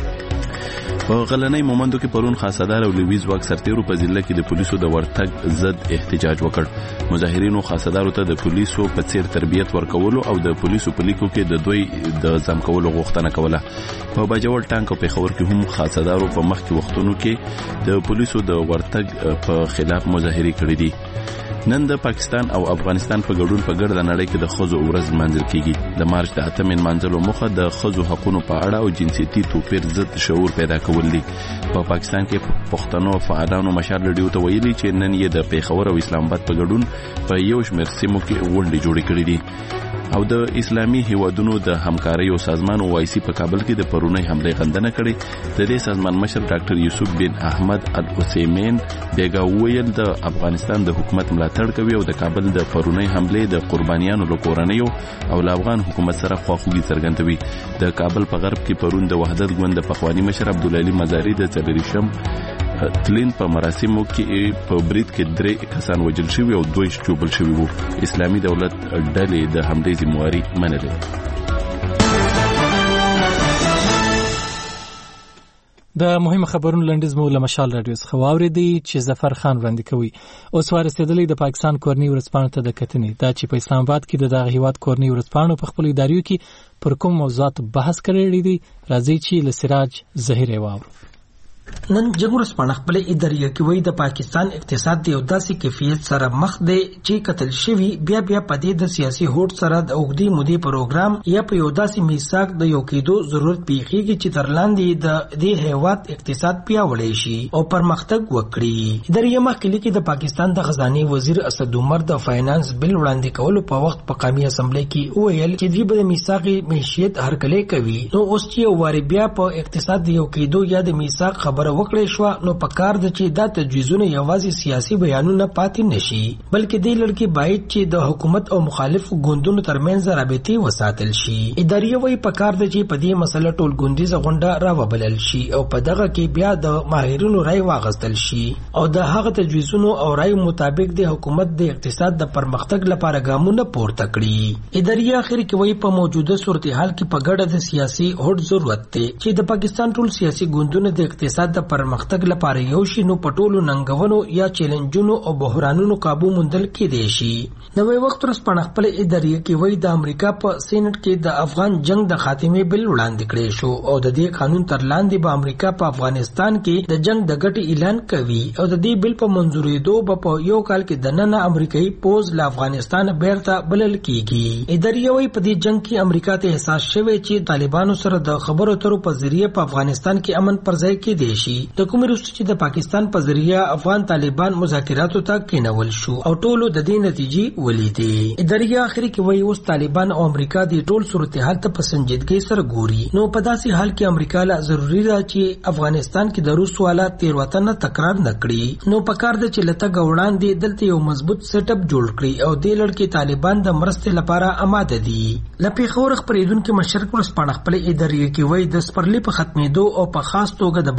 په غلنۍ مومندو کې پرون خاصدار او لویز واک سرتیرو په ضلع کې د پولیسو د ورتګ ضد احتجاج وکړ. مظاهرینو خاصدارو ته د پولیسو په څیر تربیت ورکولو او د پولیسو په لیکو کې د دوی د ځم کولو غوښتنه کوله. په باجوړ ټانک او پیښور کې هم خاصدارو په مخ کې وختونو کې د پولیسو د ورتګ په خلاف مظاهرې کړې دي. نن د پاکستان او افغانستان په ګډون په ګرده نړۍ کې د خزو ورځ منځل کیږي. د مارچ د اتمې منځلو مخه د خزو حقوقو په اړه او جنسيتي توپیر ضد شعور پیدا کول دي. په پاکستان کې پښتنو فعالانو مشال لډیو ته ویلي چې نن یې د پیښور او اسلام آباد په ګډون په یو شمېر سیمو کې غونډې جوړې کړې دي. او د اسلامي هیوادونو د همکارۍ او سازمان وایسي په کابل کې د پرونی حمله غندنه کړې. د دې سازمان مشر ډاکټر یوسف بن احمد العثیمین بیګا ویل د افغانستان د حکومت ملاتړ کوي او د کابل د پرونی حمله د قربانیانو له کورنیو او د افغان حکومت سره خواخوږي څرګندوي. د کابل په غرب کې پرون د وحدت ګوند د پخوانی مشر عبدالعلی مزاری د څلریشم تلین په مراسمو کې په برید کې درې کسان وژل شوي او دوی ژوبل شوي وو. اسلامي دولت ډلې د حملې ذمہواري منلې.
د مهمه خبرونو لنډیز مو له مشال رادیو څخه واوریدي چې ظفر خان وړاندې کوي. اوس ورسېدلې د پاکستان کورنۍ ورځپاڼو ته د کتنې دا چې په اسلام آباد کې د دغه هیواد کورنۍ ورځپاڼو په خپل اداریو کې پر کوم موضوعات بحث کړی دی. راځي چې له سراج ظهیر واورو.
نن جمهور اسپانه خپل اداریه کې وایي د پاکستان اقتصاد د یو داسې کیفیت سره مخ دی چې قتل شوی بیا بیا پدې د سیاسي هوډ سره د اوږدې مودې پروګرام یا په یو داسې میثاق د یو کېدو ضرورت پیښیږي چې تر لاندې د دې هیواد اقتصاد پیاوړی شي او پرمختګ وکړي. اداریه مخکې لیکي د پاکستان د خزانه وزیر اسد عمر د فاینانس بل وړاندې کولو په وخت په قومي اسمبلی کې ویل چې دوی به د میثاق معیشت هرکلی کوي. نو اوس چې واری بیا په اقتصاد د یو کېدو یا د میثاق خبره وکړې شو نو پکار د چې دا تجویزونه یوازې سیاسي بیانونه پاتې نشي بلکې د لړکی باید چې د حکومت او مخالف ګوندونو ترمنځ رابطې وساتل شي. اداریه وایي پکار د چې په دې مسله ټول ګوندیزه غونډه راوبلل شي او په دغه کې بیا د ماهرینو رائے واغستل شي او د هغه تجویزونو او رائے مطابق د حکومت د اقتصاد د پرمختګ لپاره ګامونه پورته کړي. اداریه اخر کې وایي په موجوده صورتحال کې په ګډه د سیاسي هوډ ضرورت دی چې د پاکستان ټول سیاسي ګوندونه د اقتصاد د پرمختګ لپاره یو شي نو پټولو ننګونو یا چیلنجونو او بحرانونو قابو موندل کېدای شي. نوې وخت ورسپانه خپل اداریه کې وایي د امریکا په سېنات کې د افغان جنگ د خاتمه بل وړاندې کړی شو او د دې قانون تر لاندې به امریکا په افغانستان کې د جنگ د ګټې اعلان کوي او د دې بل په منځورېدو په یو کال کې د نن امریکایي پوز له افغانستان بیرته بلل کیږي. اداریه وایي په دې جنگ کې امریکا ته احساس شوی چې طالبانو سره د خبرو اترو په ذریعہ په افغانستان کې امن پر ځای کېدی شي. د کوم وروسته چې د پاکستان په ذریعہ افغان طالبان مذاکراتو ته کېنول شو او ټولو د دې نتیجې ولیدې. اداریه اخر کې وایي اوس طالبان او امریکا د ټول صورتحال ته په سنجیدګۍ سره ګوري. نو په داسې حال کې امریکا لا ضروری ده چې افغانستان کې د روس والا تیروتنه تکرار نه کړي. نو پکار ده چې لته غوړان دي دلته یو مضبوط سیټ اپ جوړ کړي او د لړکی طالبان د مرستې لپاره آماده دي. لپاره خور خبرېدونکو مشرق ورسپانه خپل اداریه کې وایي د سپرلی په ختمېدو او په خاص توګه د بارانونو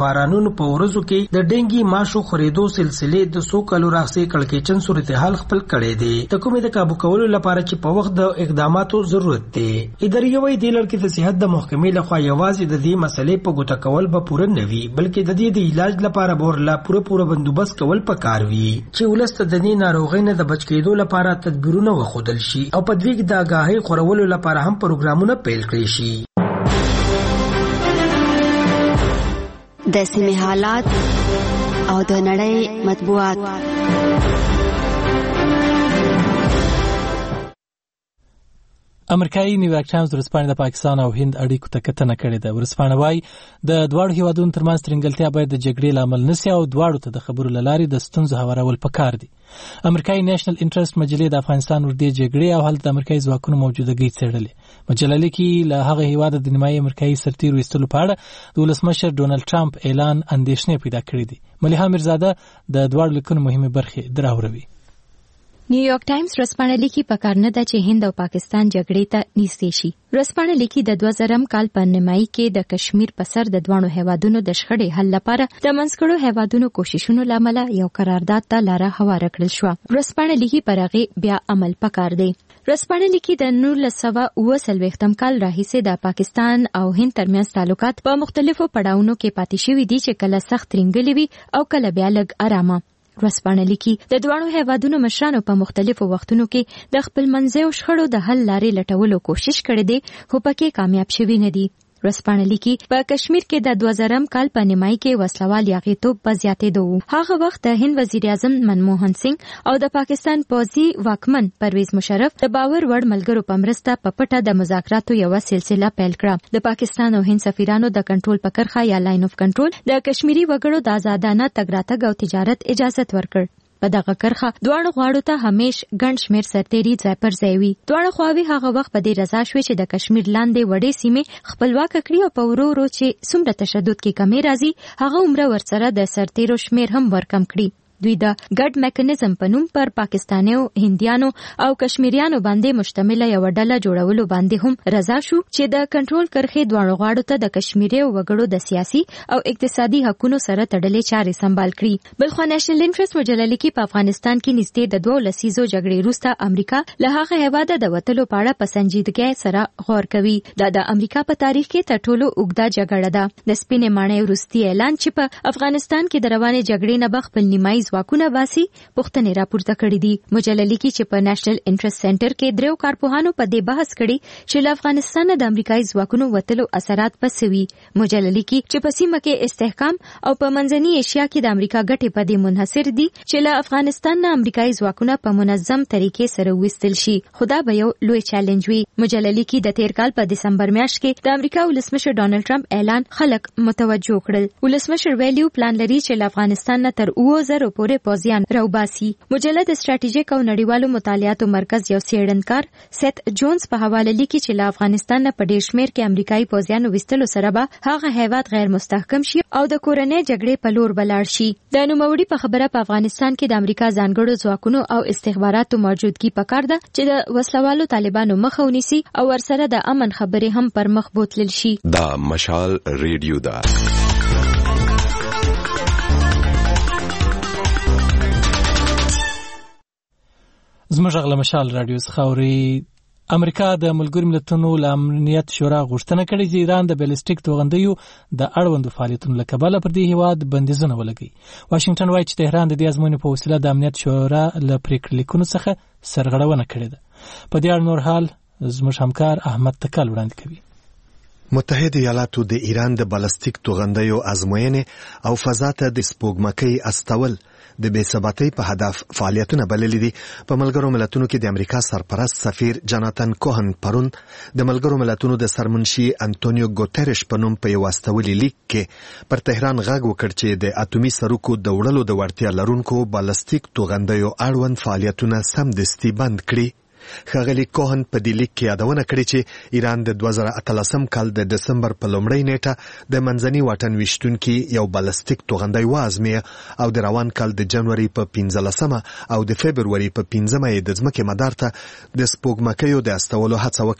کلونو په ورځو کې د ډینګي ماشو خریدو سلسله د سو کلو راځي کړکېچن صورتحال خپل کړي دي د کومې د کابو کولو لپاره چې په وخت د اقداماتو ضرورت دی. اداري وایي د لړ کې د صحت د محکمې لخوا یوازې د دې مسلې په ګوته کول به پوره نه وي بلکې د دې د علاج لپاره به ورله پوره پوره بندوبست کول پکار وي چې ولست د دې ناروغۍ نه د بچ کېدو لپاره تدبیرونه وښودل شي او په دوی کې د آګاهۍ خورولو لپاره هم پروګرامونه پیل کړي شي.
د سیمې حالات او د نړۍ مطبوعات.
امریکایي نیویارک ټایمز ورځپاڼې د پاکستان او هند اړیکو ته کتنه کړې ده. ورځپاڼه وايي د دواړو هیوادونو ترمنځ ترنګلتیا باید د جګړې لامل نشي او دواړو ته د خبرو له لارې د ستونزو هوارول پکار دي. امریکایي نېشنل انټرست مجلې د افغانستان وردی جګړې او هلته د امریکایي ځواکونو موجودګي څېړلې. مجله لیکي له هغه هیواد د نیمایي امریکایي سرتیرو ایستلو په اړه د ولسمشر ډونالد ټرمپ اعلان اندېښنې پیدا کړې دي. ملیحه میرزاده د دواړو لیکنو مهمه برخې دراوروي.
نیویارک ټایمز ورځپاڼه لیکي پکار نه ده چې هند او پاکستان جګړې ته نږدې شي. ورځپاڼه لیکي د دوه زره کال په نیمایي کې د کشمیر په سر د دوه هیوادونو د شخړې حل لپاره د منځګړو هیوادونو کوششونو لامل یو قرارداد ته لار هواره کړل شو. ورځپاڼه لیکي پرغه بیا عمل پکار دی. ورځپاڼه لیکي د نولس سوه اوه څلوېښتم کال راهیسې د پاکستان او هند ترمنځ تعلقات په مختلفو پړاوونو کې پاتې شوي دي چې کله سخت ترنګلي وي او کله بیا لږ آرامه. ورځپاڼه لیکي د دوه هیوادونو مشرانو په مختلفو وختونو کې د خپل منځیو شخړو د حل لارې لټولو کوشش کړې دي خو پکې کامیاب شوي نه دي. ورځپاڼه لیکي په کشمیر کې د دوه زره کال په نیمایي کې وسلوال یاغیتوب په زیاتېدو و. هغه وخت د هند وزیر اعظم منموهن سنگ او د پاکستان پوځي واکمن پرویز مشرف د باور وړ ملګرو په مرسته په پټه د مذاکراتو یو سلسله پیل کړه. د پاکستان او هند سفیرانو د کنټرول په کرښه یا لاین اف کنټرول د کشمیری وګړو د آزادانه تګ راتګ او تجارت اجازه ورکړ. په دغه کرخه دواړو غواړو ته همیش ګڼ شمېر سرتېري ځای پر ځای وي. دواړو خواوې هغه وخت په دې رضا شوې چې د کشمیر لاندې وړې سیمې خپلواکه کړي او په ورو ورو چې څومره تشدد کې کمی راځي هغه عمره ورسره د سرتېرو شمېر هم ورکم کړي. دوی د ګډ میکانیزم په نوم پر پاکستانیو، هندیانو او کشمیریانو باندې مشتمله یو ډله جوړولو باندې هم رضا شو چې د کنټرول کرښې دواړو غاړو ته د کشمیری وګړو د سیاسي او اقتصادي حقوقو سره تړلې چارې سمبال کړي. بلخو نېشنل انټرست مجله لیکي په افغانستان کې نږدې د دوه لسیزو جګړې وروسته امریکا له هغه هیواده د وتلو په اړه په سنجیدګۍ سره غور کوي. دا د امریکا په تاریخ کې تر ټولو اوږده جګړه ده. د سپینې ماڼۍ وروستي اعلان چې په افغانستان کې د روانې جګړې نه به خپل نیمایي ځواکونه باسي پوښتنې راپورته کړې دي. مجله لیکي چې په نېشنل انټرست سنټر کې دریو کارپوهانو په دې بحث کړي چې له افغانستان د امریکایي ځواکونو وتلو اثرات پسې وي. مجله لیکي چې په سیمه کې استحکام او په منځنۍ ایشیا کې د امریکا ګټې په دې منحصر دي چې له افغانستان نه امریکایي ځواکونه په منظم طریقې سره وستل شي. خدا به یو لوی چیلنج وي. مجله لیکي د تیر کال په دسمبر میاشت کې د امریکا ولسمشر ډونالد ټرمپ اعلان خلک متوجه کړل. ولسمشر ویلیو پلان لري چې له افغانستان نه تر اوه زره پورې پوځیان راوباسي. مجله د ستراتیژیک او نړیوالو مطالعاتو مرکز یو څېړنکار سیت جونز په حواله لیکي چې له افغانستان نه په ډېر شمېر کې امریکایي پوځیانو وستلو سره به هغه هیواد غیر مستحکم شي او د کورنۍ جګړې په لور بلاړ شي. د نوموړي په خبره په افغانستان کې د امریکا ځانګړو ځواکونو او استخباراتو موجودګي پکار ده چې د وسلوالو طالبانو مخه ونیسي او ورسره د امن خبرې هم پر مخ بوتلل شي.
دا مشال ریډیو ده.
زموږ غل مشال رادیو څخه امریکا د ملګرو ملتونو له امنیت شورا غوښتنه کړې چې ایران د بیلسټیک توغندیو د اړوندو فعالیتونو له کبله پر دې هیواد بندیزونه ولګوي. واشنگټن وایي چې تهران د دې ازموینې په وسیله د امنیت شورا له پریکړې لیکونو څخه سرغړونه کړې ده. په دې اړه نور حال زموږ همکار احمد تکل وړاندې کوي.
متحده ایالاتو د ایران د بالستیک توغندیو ازموینې او فضا ته د سپوږمکۍ استول د بې ثباتۍ په هدف فعالیتونه بللي دي. په ملګرو ملتونو کې د امریکا سرپرست سفیر جاناتن کوهن پرون د ملګرو ملتونو د سرمنشي انټونیو ګوتریش په نوم په یو استولي لیک کې پر تهران غږ وکړ چې د اټومي سرکو د وړلو د وړتیا لرونکو بالستیک توغندیو اړوند فعالیتونه سمدستي بند کړي. ښاغلي کوهن په دې لیک کې یادونه کړې چې ایران د دوه زره اتلسم کال د دسمبر په لومړۍ نیټه د منځني واټن ویشتونکي یو بالستیک توغندی وازمېیه او د روان کال د جنوري په پنځلسمه او د فبروري په پنځمه یې د ځمکې مدار ته د سپوږمکیو د استولو هڅه وکړه.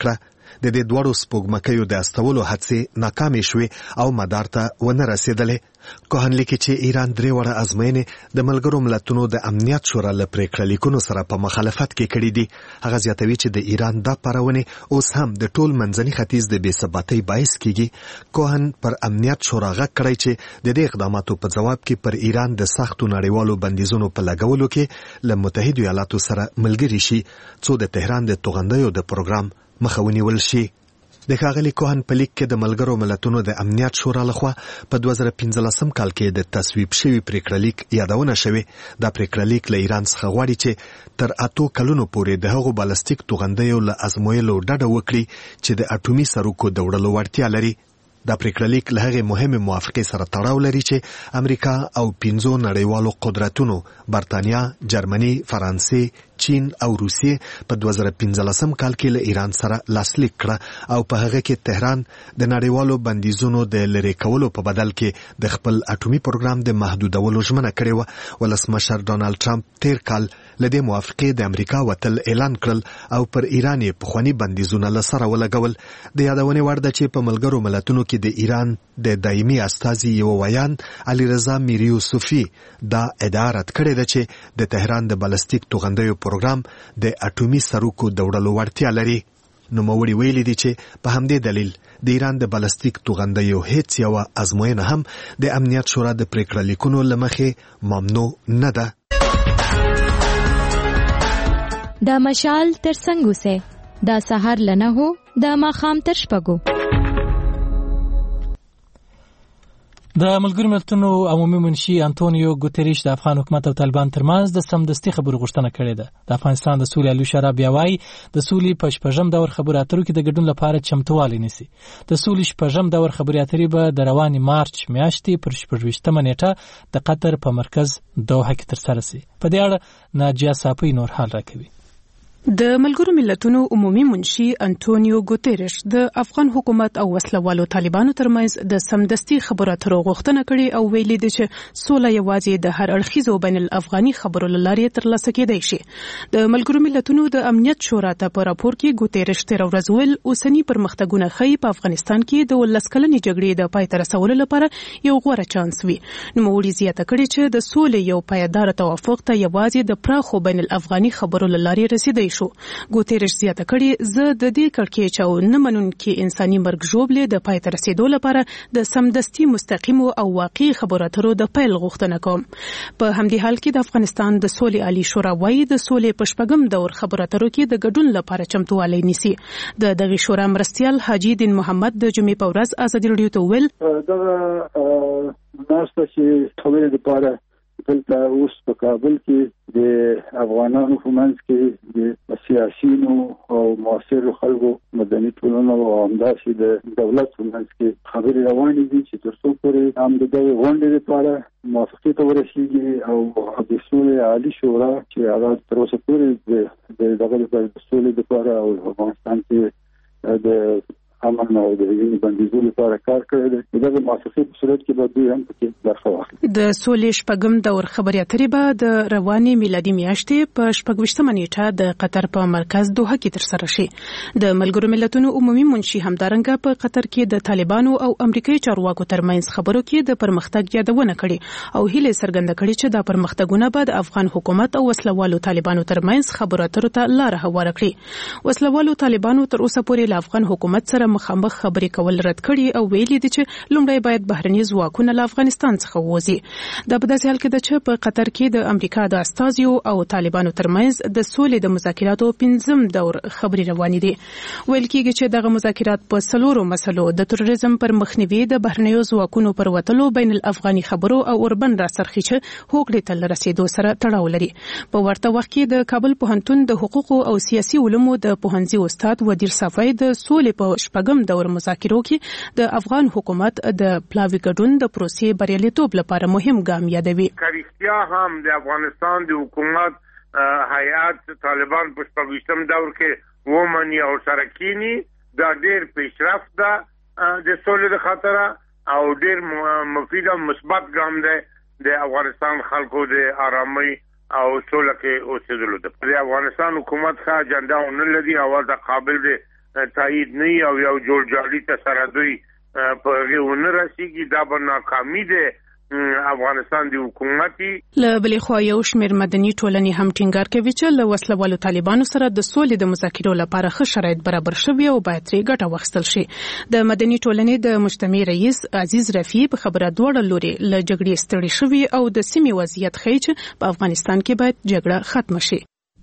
د دې دوړو سپوږمکیو د استولو هڅې ناکامې شوې او مدار ته ونه رسیدلې. کوهن لیکي چې ایران درې وړه ازموینې د ملګرو ملتونو د امنیت شورا له پریکړه لیکونو سره په مخالفت کې کړې دي. هغه زیاتوي چې د ایران دا پارونې اوس هم د ټول منځني ختیځ د بې ثباتۍ باعث کیږي. کوهن پر امنیت شورا غږ کړی چې د دې اقداماتو په جواب کې پر ایران د سختو نړیوالو بندیزونو په لګولو کې له متحده ایالاتو سره ملګری شي څو د تهران د توغندیو د پروګرام مخه ونیول شي. د ښاغلي کوهن په لیک کې د ملګرو ملتونو د امنیت شورا لخوا په دوه زره پنځلسم کال کې د تصویب شوي پریکړه لیک یادونه شوې. دا پریکړه لیک له ایران څخه غواړي چې تر اتو کلونو پورې د هغو بالستیک توغندیو له ازمویلو ډډه وکړي چې د اټومي سروکو د وړلو وړتیا لري. دا پریکړه لیک له هغې مهمې موافقې سره تړاو لري چې امریکا او پنځو نړیوالو قدرتونو برتانیا، جرمني، فرانسې، چین او روسیې په دوه زره پنځلسم کال کې له ایران سره لاسلیک کړه او په هغه کې تهران د نړیوالو بندیزونو د لرې کولو په بدل کې د خپل اټومي پروګرام د محدودولو ژمنه کړې وه. ولسمشر ډونالډ ټرمپ تیر کال له دې موافقې د امریکا وتل اعلان کړل او پر ایران یې پخواني بندیزونه له سره ولګول. د یادونې وړ ده چې په ملګرو ملتونو کې د ایران د دایمي استازي یو ویان علي رضا میر یوسفي دا ادعا رد کړې ده چې د تهران د بالستیک توغندیو پروګرام د اټومي سروکو د وړلو وړتیا لري. نوموړي ویلي دي چې په همدې دلیل د ایران د بالستیک توغندیو هیڅ یوه ازموینه هم د امنیت شورا د پریکړه لیکونو له مخې ممنوع نه ده.
د مشال تر څنګ اوسئ، د سهار له نهو د ماښام تر شپږو.
د ملګرو ملتونو عمومي منشي انټونیو ګوتریش د افغان حکومت او طالبان ترمنځ د سمدستي خبرو غوښتنه کړې ده. د افغانستان د سولې عالی شورا بیا وايي د سولې په شپږم دور خبرو اترو کې د ګډون لپاره چمتووالی نیسي. د سولې شپږم دور خبرې اترې به د روانې مارچ میاشتې پر شپږویشتمه نیټه د قطر په مرکز دوحه کې ترسره شي. په دې اړه ناجیه صافی نور حال راکوي.
د ملګرو ملتونو عمومي منشي انټونیو ګوتریش د افغان حکومت او وسلوالو طالبانو ترمنځ د سمدستي خبرو اترو غوښتنه کړې او ویلي دي چې سوله یوازې د هر اړخیزو بین الافغاني خبرو له لارې ترلاسه کېدای شي. د ملګرو ملتونو د امنیت شورا ته په راپور کې ګوتریش تیر ورځ ویل اوسني پرمختګونه ښیي په افغانستان کې د ولس کلنې جګړې د پای ته رسولو لپاره یو غوره چانس وي. نوموړي زیاته کړې چې د سولې یو پایدار توافق ته یوازې د پراخو بین الافغاني خبرو له لارې رسیدای شو. ګوتریش زیاته کړې زه د دې کړکېچ او نه منونکي انساني مرګ ژوبلې د پای ته رسیدو لپاره د سمدستي مستقیمو او واقعي خبرو اترو د پیل غوښتنه کوم. په همدې حال کې د افغانستان د سولې عالی شورا وايي د سولې په شپږم دور خبرو اترو کې د ګډون لپاره چمتووالی نیسي. د دغه شورا مرستیال حاجی دین محمد د جمعې په ورځ ازادي راډیو ته ویل
دا ناسته چې خبرې لپاره دلته اوس په کابل کې د افغانانو په منځ کې د سیاسيونو او معاصرو خلکو مدني ټولنو او همداسې د دولت په منځ کې خبرې روانې دي چې تر څو پورې هم د دغه غونډې لپاره موافقې ته ورسیږي او د سولې عالی شورا چې هغه تر اوسه پورې د دغه د سولې لپاره او افغانستان کې د امن او د وینې بندیزولو لپاره کار کړی دی. دغه موافقې په صورت کې به دوی هم پکې برخه واخلي.
د سولې شپږم دور خبرې اترې به د روانې میلادي میاشتې په شپږویشتمه نیټه د قطر په مرکز دوحه کې ترسره شي. د ملګرو ملتونو عمومي منشي همدارنګه په قطر کې د طالبانو او امریکایي چارواکو ترمنځ خبرو کې د پرمختګ یادونه کړې او هیله څرګنده کړې چې دا پرمختګونه به د افغان حکومت او وسلوالو طالبانو ترمنځ خبرو اترو ته لار هواره کړي. وسلوالو طالبانو تر اوسه پورې له افغان حکومت سره مخامخ خبرې کول رد کړي او ویلي دي چې لومړی باید بهرني ځواکونه له افغانستان څخه ووځي. دا په داسې حال کې ده چې په قطر کې د امریکا د استازیو او طالبانو ترمنځ د سولې د مذاکراتو پنځم دور خبرې روانې دي. ویل کېږي چې دغه مذاکرات په څلورو مسلو د تروریزم پر مخنیوي، د بهرنیو ځواکونو پر وتلو، بین الافغاني خبرو او اوربن راسرخي چې هوکړې ته رسیدو سره تړاو لري. په ورته وخت کې د کابل پوهنتون د حقوقو او سیاسي علومو د پوهنځي استاد ودیر صافی د سولې په شپږم دور مذاکرو کې د افغان حکومت د پلاوي ګډون د پروسې بریالیتوب لپاره مهم ګام یادوي.
کریستیا هم د افغانستان د حکومت هیئات طالبان په شپږویشتم دور کې ومني او سره کینی دا ډېر پیشرفت ده د سولې د خاطره او ډېر مفید او مثبت ګام دی د افغانستان خلکو د آرامۍ او سوله کې اوسېدلو ده. د افغانستان حکومت ښه اجنډا ونه لري او د قابل دی تایید نه او یو جوړجاړي ته سره دوی په غوونه راشيږي دا به ناکامي ده افغانستان د حکومتي.
له بلې خوا یو شمېر مدني ټولنې هم ټینګار کوي چې له وسلوالو طالبانو سره د سولې د مذاکرو لپاره ښه شرایط برابر شوي او باید ترې ګټه واخیستل شي. د مدني ټولنې د مجتمع رئیس عزیز رفیع په خبره دواړه لوري له جګړې ستړي شوي او د سیمې وضعیت ښیي چې په افغانستان کې باید جګړه ختمه شي.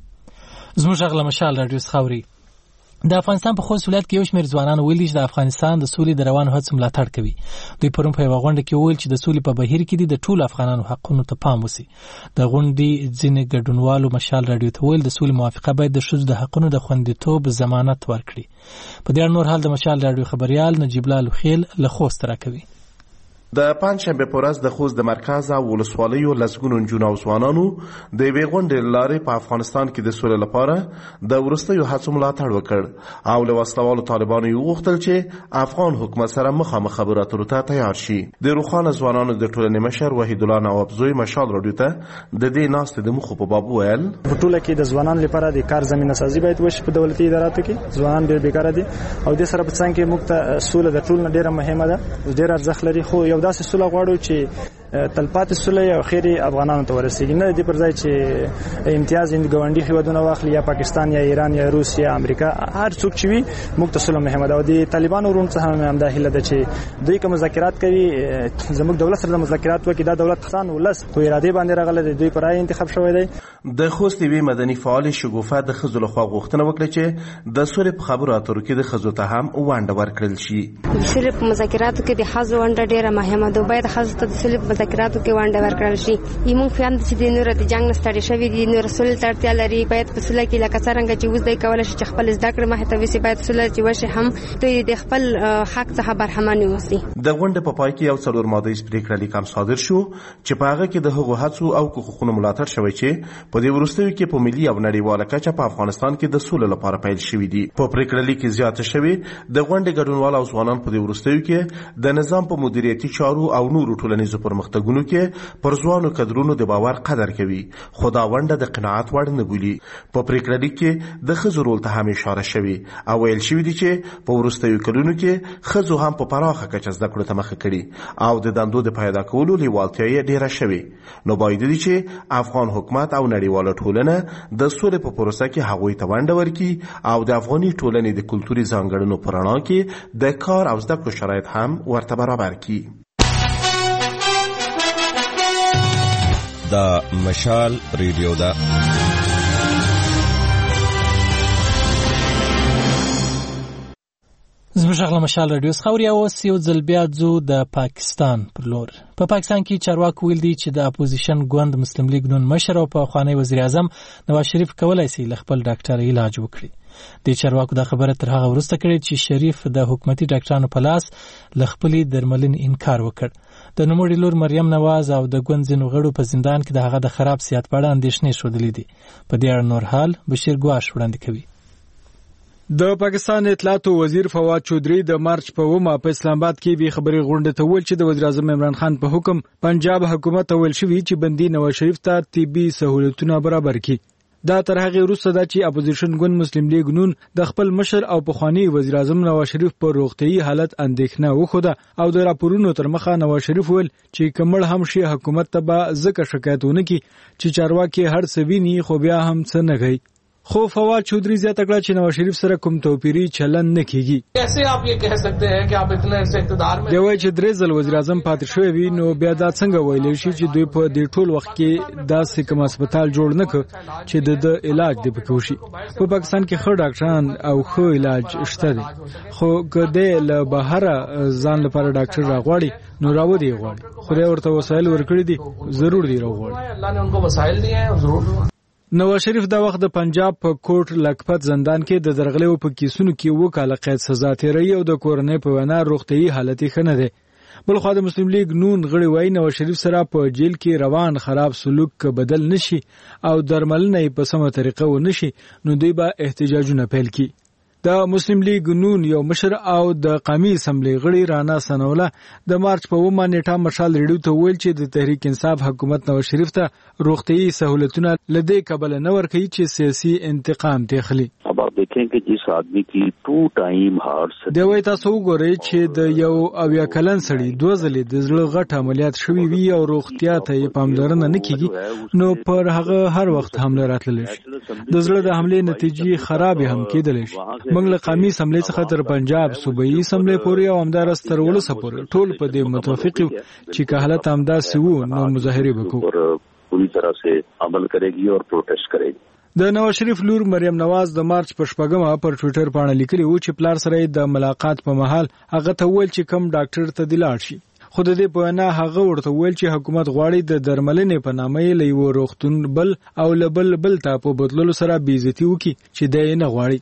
زموږ غږ له مشال راډیو خاوري. د افغانستان په خوست ولایت کې یو شمېر ځوانان ویلي چې د افغانستان د سولې د روانو هڅو ملاتړ کوي. دوی پرون په یوه غونډه کې وویل چې د سولې په بهیر کې د ټولو افغانانو حقونو ته پام وشي. د غونډې ځینې ګډونوالو مشال راډیو ته ویل د سولې موافقه باید د ښځو د حقونو د خوندیتوب ضمانت ورکړي. په دې اړه نور حال د مشال راډیو خبريال نجیب الله لوخیل له خوست راکوي.
د پنځشنبه په ورځ د خوست د مرکز او ولسوالیو لسګونو نجونو او ځوانانو د یوې غونډې لارې په افغانستان کې د سولې لپاره د وروستیو هڅو ملاتړ وکړ او له وسلوالو طالبانو یې وغوښتل چې افغان حکومت سره مخامخ خبرو اترو ته تیار شي. د روښانه ځوانانو د ټولنې مشر وحید الله نواب زوی مشال راډیو ته د دې ناستې د مخو په باب ویل
په ټوله کې د ځوانانو لپاره د کار زمينه سازي باید وشي په دولتي اداراتو کې. ځوانان ډېر بیکاره دي او د سره په څنګه کې موږ ته سولې د ټولنې ډېره مهمه ده، ډېر ارزښت لري. خو یو داسې سولې غواړو چې تلپاتې سولې او خیري افغانانو ته ورسیږي، نه د پر ځای چې امتیاز د ګاونډي هیوادونو واخلي یا پاکستان یا ایران یا روس یا امریکا، هر څوک چې وي موږ ته سولې مهمه ده. او د طالبانو ورون څخه هم همدا هیله ده چې دوی کوم مذاکرات کوي زموږ دولت سره د مذاکرات وکړي. دا دولت خان ولس په اراده باندې راغلی دی، دوی پر رای انتخاب شوی دی.
د خوست وی مدني فعال شګوفه د خزو له خوا غوښتنه وکړه چې د سولې په خبرو اترو کې د خزو ته هم ونډه ورکړل شي.
د سولې په مذاکراتو کې د خزو ونډه ډیره مهمه ده، باید خزو ته د سولې په مذاکراتو کې ونډه ورکړل شي. یمون خیان چې د نور د جنگ نستړي شوی دي، نور سولې ته اړتیا لري. باید په سولې کې لکه څنګه چې وځي کولای شي چې خپل زده کړې مخه ته وسی، باید سولې چې وشي هم دوی د خپل حق څخه برخمن وي.
د غونډې په پای کې یو څلور ماده پریکړه لیکم صادر شو چې په هغه کې د هغو هڅو او حقوقو ملاتړ شوی چې په دې وروستیو کې په ملي او نړیواله کچه په افغانستان کې د سولې لپاره پیل شوی دي. په پریکړه لیک کې زیاته شوی د غونډې ګډونوال او ځوانان په دې وروستیو کې د نظام په مدیریتي چارو او نورو ټولنیزو پرمختګونو کې پر ځوانو کډرونو د باور قدر کوي، خو دا ونډه د قناعت وړ نه بولي. په پریکړه لیک کې د ښځو رول ته هم اشاره شوی او ویل شوی دی چې په وروستیو کلونو کې ښځو هم په پراخه کچه زده کړو ته مخه کړي او د دندو د پیدا کولو لیوالتیا یې ډیره شوی. نو باید دی چې افغان حکومت او نړیواله ټولنه د سولې په پروسه کې هغوی ته ونډه ورکړي او د افغاني ټولنې د کلتوري ځانګړنو په رڼا کې د کار او زده کړو شرایط هم ورته برابر کړي.
دا مشال ریډیو دا
زموږ غږ له مشال راډیو خاوري. اوس یو ځل بیا ځو د پاکستان پر لور. په پاکستان کې چارواکو ویل دي چې د اپوزیشن ګوند مسلم لیگ نون مشر او پخوانی وزیر اعظم نواز شریف کولای شي له خپل ډاکټر علاج وکړي. د چارواکو دا خبره تر هغه وروسته کړې چې شریف د حکومتي ډاکټرانو په لاس له خپلې درملنې انکار وکړ. د نوموړي لور مریم نواز او د ګوند ځینو غړو په زندان کې د هغه د خراب صحت په اړه اندېښنې ښودلې دي. په دې اړه نور حال بشیر ګواش وړاندې کوي.
د پاکستان اطلاعات وزیر فواد چودھری د مارچ په ومه په اسلام آباد کې به خبري غونډه ته ویل چې د وزیر اعظم عمران خان په حکم پنجاب حکومت ویل شوی چې بندي نواز شریف ته طبي سہولتونه برابر کړي. دا تر هغه وروسته دا چې اپوزیشن ګوند مسلم لیگ نون د خپل مشر او پخوانی وزیر اعظم نواز شریف پر روغتيي حالت اندېښنه وخوده او د راپورونو تر مخه نواز شریف ول چې کمل هم شي حکومت ته به زکه شکایتونه کی چې چارواکي هر څه ویني خو بیا هم څه نه کوي. خو فواد چودھری زیاته کړه چې نواز شریف سره کوم توپیری چلن نه کیږي.
کیسے آپ یہ کہہ سکتے ہیں کہ آپ اتنے اقتدار میں
دی وای چې درې ځل وزیر اعظم پاتې شوی وي نو بیا دا څنګه ویل شي چې دوی په دې ټول وخت کې داسې کوم هسپتال جوړ نه کړ چې د علاج دی پکې وشي. په پاکستان کې ښه ډاکټران او ښه علاج شته دي، خو کله له بهر ځان لپاره ډاکټر راغواړي نو راوړي غواړي. خدای ورته وسایل ورکړي دي، ضرور دی راوړي.
الله نے ان کو وسائل دیے ہیں، ضرور.
نواز شریف دا وخت د پنجاب په کوټ لکپت زندان کې د درغلې په کیسونو کې وکاله قید سزا تیری او د کورنۍ په وینا روغتيي حالت ښه نه دی. بل خو د مسلم لیگ نون غړي وای نواز شریف سره په جیل کې روان خراب سلوک بدل نشي او درملنه په سمه طریقه و نشي نو دوی به احتجاجونه پیل کړي. د مسلم لیگ نون یو مشر او د قومي اسمبلی غړي رانا سنوله د مارچ په ومه نیټه مشال ریډیو ته ویل چې د تحریک انصاف حکومت نواز شریف ته روغتيي سہولتونه لدې قبل نه ورکړي چې سیاسي انتقام تخلي.
अब आप देखें कि जिस आदमी की टू टाइम हार्ट
د وای تاسو وګورئ چې د یو اویا کلن سړي دوه ځلې د زړه غټ عملیات شوی وي او روغتیا ته پاملرنه نه کیږي نو پر هغه هر وخت حمله راتللی شي. د زړه د حملې نتیجې خراب هم کېدلی شي. موږ له قومي اسمبلی څخه تر پنجاب صوبایي اسمبلی پورې او همدارس تر ولس پورې ټول په دې متوافق یو چې که حالت همداسې وو نو مظاهرې وکړو.
پوری طرح سے عمل کرے گی اور پروٹیسٹ کرے گی.
د نواز شریف لور مریم نواز د مارچ په شپږمه پر ټوئیټر باندې لیکلی و چې پلار سره د ملاقات په مهال هغه ته ویل چې کم ډاکټر ته دی لاړ شي. خو د دې په نه هغه ورته ویل چې حکومت غواړي د درملنې په نامه یې له یو روغتون بل او لبل بل ته په بدلولو سره بې عزتي وکړي چې دی یې نه غواړي.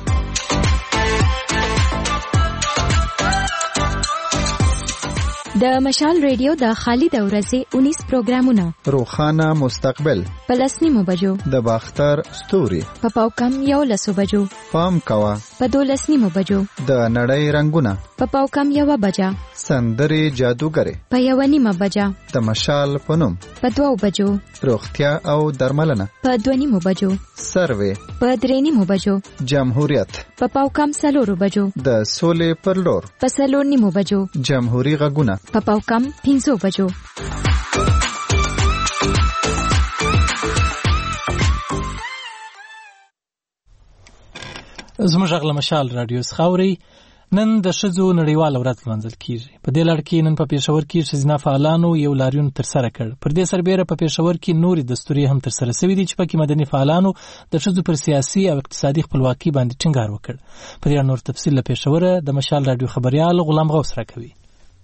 د مشال ریډیو د خالد اورزي انیس پروګرامونه
روخانه مستقبل
پلسنی مو بجو
د باختر ستوري
په پاوکم یو لسو بجو
پام کوا
په دولسنی مو بجو
د نړۍ رنگونه
په پاوکم یو بجا
سندري جادوګره
په یو نیمه بجا
د مشال پنوم
په دوو بجو
روغتیا او درملنه
په دوه نیمه بجو
سروي
په درې نیمه بجو
جمهوریت
په پاوکم سلورو بجو
د سولې پر لور
په سلور نیمه بجو
جمهوریت غږونه
په پاوکم پنځو بجو.
زموږ غږ له مشال رادیو څخه اورئ. نن د ښځو نړیواله ورځ لمانځل کیږي. په دې لړ کې نن په پېښور کې ښځینه فعالانو یو لاریون ترسره کړ. پر دې سربېره په پېښور کې نورې دستوري هم ترسره شوي دي چې پکې مدني فعالانو د ښځو پر سیاسي او اقتصادي خپلواکي باندې ټینګار وکړ. پر دې نور تفصیل له پېښوره د مشال رادیو خبريال غلام غوث راکوي.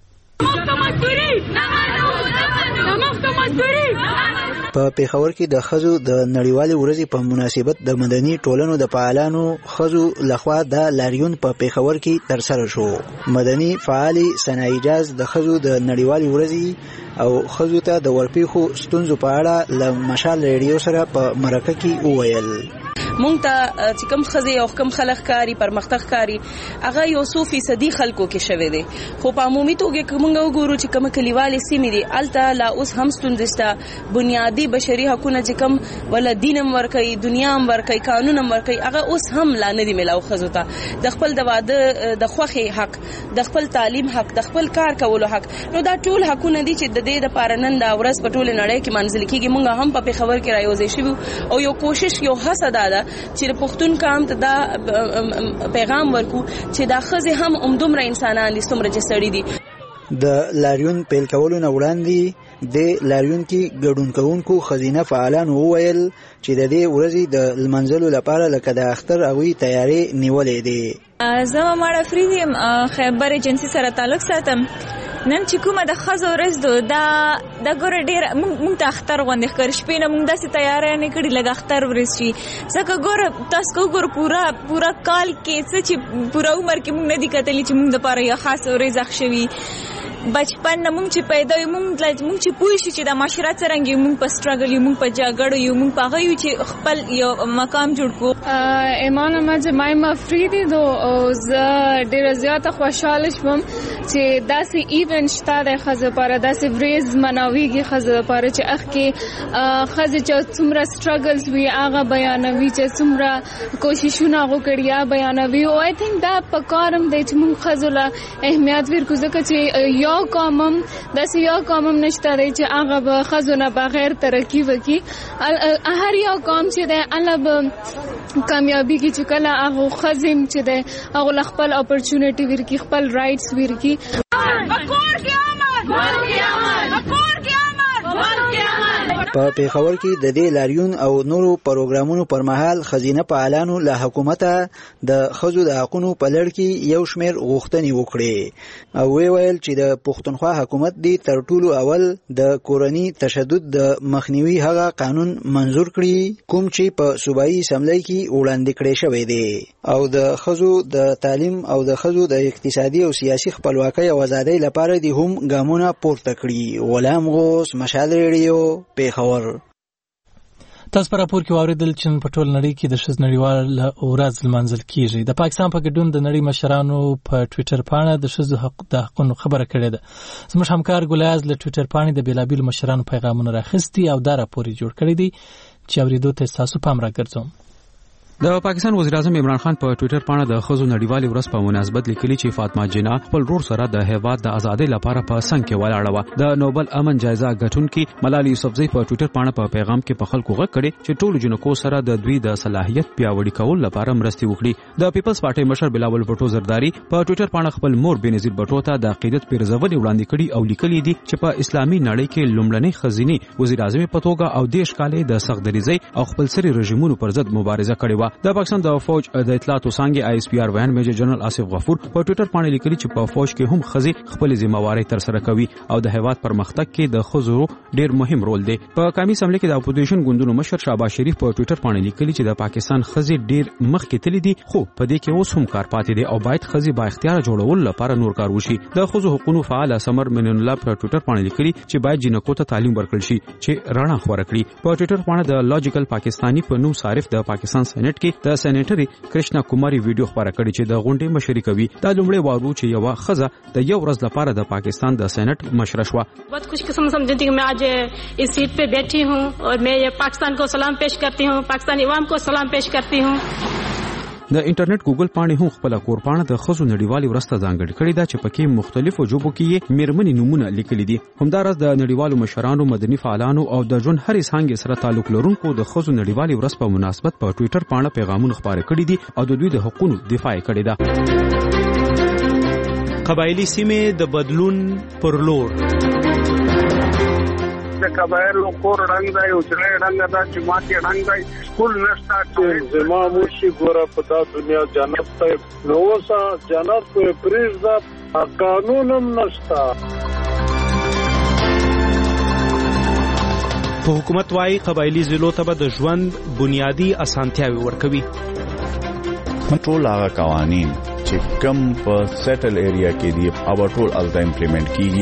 په پیښور کې د ښځو د نړیوالې ورځې په مناسبت د مدني ټولنو د فعالانو ښځو لخوا د لاریون په پیښور کې ترسره شو. مدني فعالي ثنا اجاز د ښځو د نړیوالې ورځې او ښځو ته د ورپېښو ستونزو په اړه له مشال ریډیو سره په مرکه کې وویل.
مونږ ته چې کوم ښځې او کوم خلک کاری پرمختګ کاری هغه یو څو فیصدي خلکو کې شوی دی، خو په عمومي توګه که مونږ وګورو چې کوم کلیوالې سیمې دي هلته لا اوس هم ستونزې شته. بنیادي بشري حقونه چې کوم ولا دین هم ورکوي، دنیا هم ورکوي، قانون هم ورکوي، هغه اوس هم لا نه دي میلاو ښځو ته. د خپل د واده د خوښې حق، د خپل تعلیم حق، د خپل کار کولو حق، نو دا ټول حقونه دي چې د دې دپاره نن دا ورځ په ټوله نړۍ کې منځل کېږي. مونږ هم په پېښور کې رايوځای شوي او یو کوشش یو هڅه دا ده چې د پښتون قام ته دا پیغام ورکو چې دا ښځې هم همدومره انسانان دي څومره چې سړي دي.
د لاریون پیل کولو نه وړاندې د لاریون کې ګډون کوونکو ښځینه فعالانو وویل چې د دې ورځې د لمانځلو لپاره لکه د اختر هغوی تیارې نیولې دي.
زه ماړه فرید یم، خیبر ایجنسي سره تعلق ساتم. نن چې کومه د ښځو ورځ ده دا دا ګوره ډېره موږ ته اختر غوندې ښکاري. شپې نه موږ داسې تیاری نه کړي لږ اختر ورځ شي، ځکه ګوره تاسو که وګورو پوره پوره کال کې څه چې پوره عمر کې موږ نه دي کتلي چې موږ دپاره یو خاصه ورځ اخ شوي. بچپن نه موږ چې پیدا یو موږ موږ چې پوه شو چې دا معاشره څرنګه یو، موږ په سټرګل یو، موږ په جګړو یو، موږ په هغه یو چې خپل یو مقام جوړ کړو.
ایمان احمد جمایمه افریدي دو او زه ډېره زیاته خوشحاله شوم چې داسې ایونټ شته د ښځو لپاره، داسې ورځ مناویږي ښځو لپاره چې هغه کې ښځې چې څومره سټرګلز وي هغه بیانوي، چې څومره کوششونه هغو کړي هغه بیانوي. او آی تھنک دا په کار هم دی چې موږ ښځو له اهمیت ورکړو، ځکه چې یو قوم هم داسې یو قوم هم نشته دی چې هغه به ښځو نه بغیر ترقي وکړي. هر یو قوم چې دی هله به کامیابیږي چې کله هغو ښځې چې دی هغو له خپل اپرچونټي ورکړي، خپل رایټس ورکړي.
په پیښور کې د دې لاریون او نورو پروګرامونو پر مهال ښځینه فعالانو له حکومته د ښځو د حقونو په لړ کې یو شمېر غوښتنې وکړې او ویې ویل چې د پښتونخوا حکومت دې تر ټولو اول د کورني تشدد د مخنیوي هغه قانون منظور کړي کوم چې په صوبایي اسمبلی کې وړاندې کړی شوی دی او د ښځو د تعلیم او د ښځو د اقتصادي او سیاسي خپلواکۍ او ازادۍ لپاره دې هم ګامونه پورته کړي. غلام غوث، مشال ریډیو، پیښور.
تاسو پر راپور کې واوریدل چې په ټول نړۍ کې د ښځو نړیواله ورځ لمانځل کیږي. د پاکستان په ګډون د نړۍ مشرانو په ټوئیټر باندې د ښځو حق د حقونو خبره کړې ده. زموږ همکار ګلایز له ټوئیټر باندې د بیلابیلو مشرانو پیغامونه راخستي او دا راپور جوړ کړی دی چې اوریدو ته تاسو پام راګرځوم.
د پاکستان وزیر اعظم عمران خان په ټوئیټر باندې د خزو نړیوالې ورځ په مناسبت لیکلي چې فاطمه جنا خپل ورور سره د هیواد د ازادۍ لپاره په څنګ کې ولاړه و. د نوبل امن جایزه ګټونکې ملالۍ یوسفزۍ په ټوئیټر باندې په پیغام کې په خلکو غږ کړي چې ټول جنکو سره د دوی د صلاحیت پیاوړي کول لپاره مرستې وکړي. د پیپلز پارټي مشر بلاول بټو زرداری په ټوئیټر باندې خپل مور بنظیر بټو ته د عقیدت پیرزونې وړاندې کړي او لیکلي دي چې په اسلامي نړۍ کې لومړنۍ خزینی وزیر اعظم په توګه او دیش کالې د سختدریزۍ او خپل سری رژیمونو پر ضد مبارزه کړې و. د پاکستان د فوج د اطلاعاتو څنګه آی اس پی آر وین میجر جنرال آصف غفور په ټوئیټر باندې لیکلي چې په فوج کې هم خزي خپل ذمہواری تر سره کوي او د هیواد پرمختګ کې د خزو ډیر مهم رول دی. په قومي اسمبلی کې د اپوزیشن ګوندونو مشر شهباز شریف په ټوئیټر باندې لیکلي چې د پاکستان خزي ډیر مخکې تللي دي خو په دې کې اوس هم کار پاتې دی او باید خزي با اختیار جوړول لپاره نور کار وشي. د خزو حقوقو فعال سمر منن الله په ټوئیټر باندې لیکلي چې باید جنکو ته تعلیم ورکړل شي چې رڼا خور کړي. په ټوئیټر باندې د لاجیکل پاکستانی په نوم صارف د پاکستان سېنات کې د سېنیټري کرشنا کوماری ویډیو خبره کړې چې د غونډې مشري کوي. دا لومړی وارو چې یو خزه د یو ورځ لپاره د پاکستان د سېنات مشره شوه.
बहुत खुशकिस्मत समझती हूँ मैं आज इस सीट पे बैठी हूँ और मैं ये पाकिस्तान को सलाम पेश करती हूँ, पाकिस्तानी अवाम को सलाम पेश करती हूँ.
د انټرنیټ ګوګل پاڼې هم خپل کورپاڼه د خزو نړیوالې ورځ ته ځانګړې کړې ده چې پکې مختلفو ژبو کې میرمنې نمونه لیکلي دي. همداراز د نړیوالو مشرانو، مدني فعالانو او د ژوند هرې څانګې سره تعلق لرونکو د خزو نړیوالې ورځ په مناسبت په ټوئیټر باندې پیغامونه خپاره کړي دي او د دوی د حقوقو دفاع کړې ده.
قبایلی سیمې د بدلون پر لور
د قبایل کور رنگ دی او چې رنگ دا چې ماته رنگ دی ټول نشته چې زما موشي ګوره په دا دنیا جنت ته نو وسه جنت په پریز دا قانونم نشته.
په حکومت وايي قبایلی ضلعو ته د ژوند بنیادی اسانتیاوي ورکوي.
ټول هغه قوانین چې کم په سیټل ایریا کې دي او ټول الته امپلیمنٹ کیږي.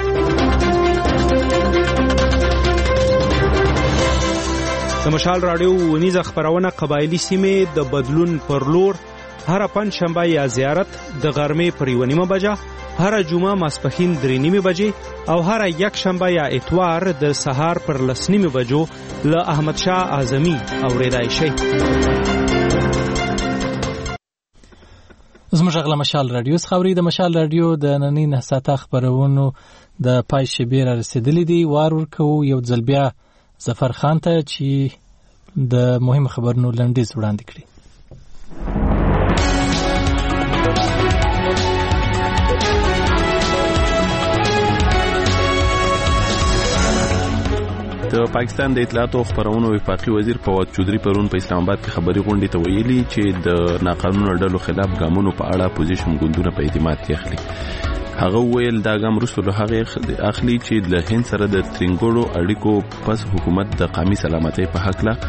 د مشال رادیو ونیزه خبرونه قبایلی سیمې د بدلون پر لور هر پنځ شنبه یا زیارت د غرمې پر یو نیمه بجه، هر جمعه ماسپښین درې نیمه بجې او هر یک شنبه یا اتوار د سهار پر لس نیمه بجو له احمد شاه اعظمي اوریدای شي.
زموږ غلا مشال رادیو خبري د مشال رادیو د نننۍ نه ساته خبرونو د پای شبیر رسیدلې دي. وار ورکو یو ځل بیا ظفر خان ته چې د مهم خبرونو لنډیز وړاندې کړي.
د پاکستان د اطلاعات او خبرونو وفاقي وزیر فواد چودري پرون په اسلام آباد کې خبري غونډې ته ویلي چې د ناقانونه ډلو خلاف ګامونو په اړه اپوزیشن ګوندونه په اعتماد کې اخلي. هغه ویل دا ګام وروسته له هغه اخلي چې د هند سره د ترنګوړو اړیکو پس حکومت د قومي سلامتۍ په حق لا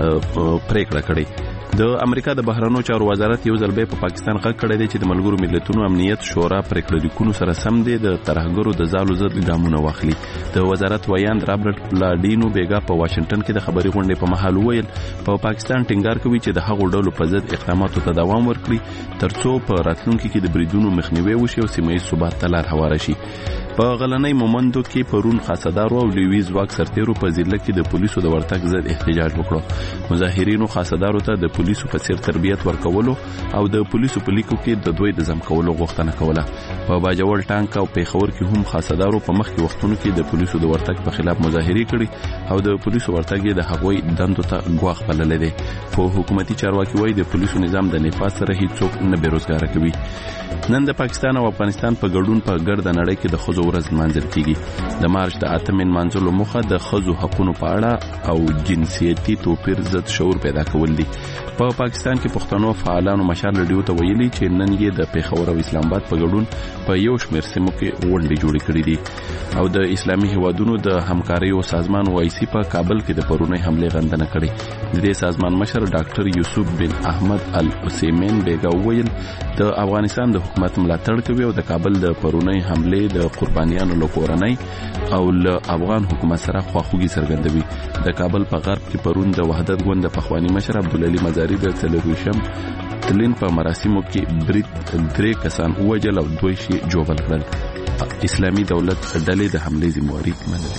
پریکړه کړې. د امریکا د بهرنیو چارو وزارت یو ځل به په پاکستان غږ کړی دی چې د ملګرو ملتونو امنیت شورا پریکړه لیکونو سره سم دی د ترهګرو د زالو ضد ګامونه واخلي. د وزارت ویاند رابرټ پلاډینو بیګا په واشنگټن کې د خبري غونډې په مهال ویل په پاکستان ټینګار کوي چې د هغو ډلو په ضد اقداماتو ته دوام ورکړي ترڅو په راتلونکي کې د بریدونو مخنیوي وشي او سیمه ییز ثبات ته لار هواره شي. په غلنۍ مومندو کې پرون خاصدارو او لویز واک سرتیرو په ضلع کې د پولیسو د ورتګ ضد احتجاج وکړو. مظاهرینو خاصدارو ته د پولیسو په څیر تربیت ورکولو او د پولیسو په لیکو کې د دوی د ځم کولو غوښتنه کوله. په باجوړ ټانک او پیښور کې هم خاصدارو په مخ کې وختونو کې د پولیسو د ورتګ په خلاف مظاهرې کړي او د پولیسو ورتګ د هغوی دندو ته ګواښ بللی دی. په حکومتي چارواکي وایي د پولیسو نظام د نفاذ سره هیڅوک نه بیروزګاره کوي. نن د پاکستان او افغانستان په ګډون په ګرد نړۍ کې د ښځو ورځ لمانځل کیږي. د مارچ د اتمې لمانځلو موخه د ښځو حقوقو په اړه او جنسیتي توپیر ضد شعور پیدا کول دي. په پاکستان کې پښتنو فعالانو مشال رادیو ته ویلي چې نن یې د پیښور او اسلام آباد په ګډون په یو شمېر سیمو کې غونډې جوړې کړې دي او د اسلامي هیوادونو د همکاریو سازمان وایسي په کابل کې د پرونی حمله غندنه کړې. د دې سازمان مشر ډاکټر یوسف بن احمد العثیمین بیګا ویل د افغانستان د حکومت ملاتړ کوي او د کابل د پرونی حمله د قربانیانو له کورنۍ او له افغان حکومت سره خواخوږي څرګندوي. د کابل په غرب کې پرون د وحدت ګوند د پخوانی مشر عبدالعلی مزاری د څلورویشتم تلین په مراسمو کې برید درې کسان ووژل او دوی شي جوبل کړل. اسلامي دولت ډلې د حملې ذمہواری منلې.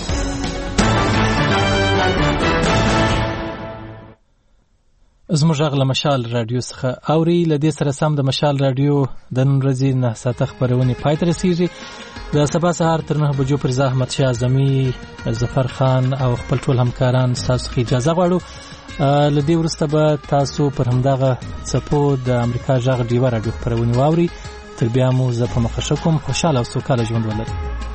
زموږ غږ له مشال رادیو څخه اوري. له دې سره سم د مشال رادیو د نن ورځې نه ساعته خبرونه پای ته رسیږي. د سبا سهار تر نه بجو پر زحمت شاه اعظمي، ظفر خان او خپل ټول همکاران تاسو ته اجازه غواړو. له دې وروسته به تاسو پر همدغه څپو د امریکا غږ ډیوه رادیو خبرونه واوري. تر بیا مو زه په مخه شکم. خوشاله او سوکاله ژوند ولرئ.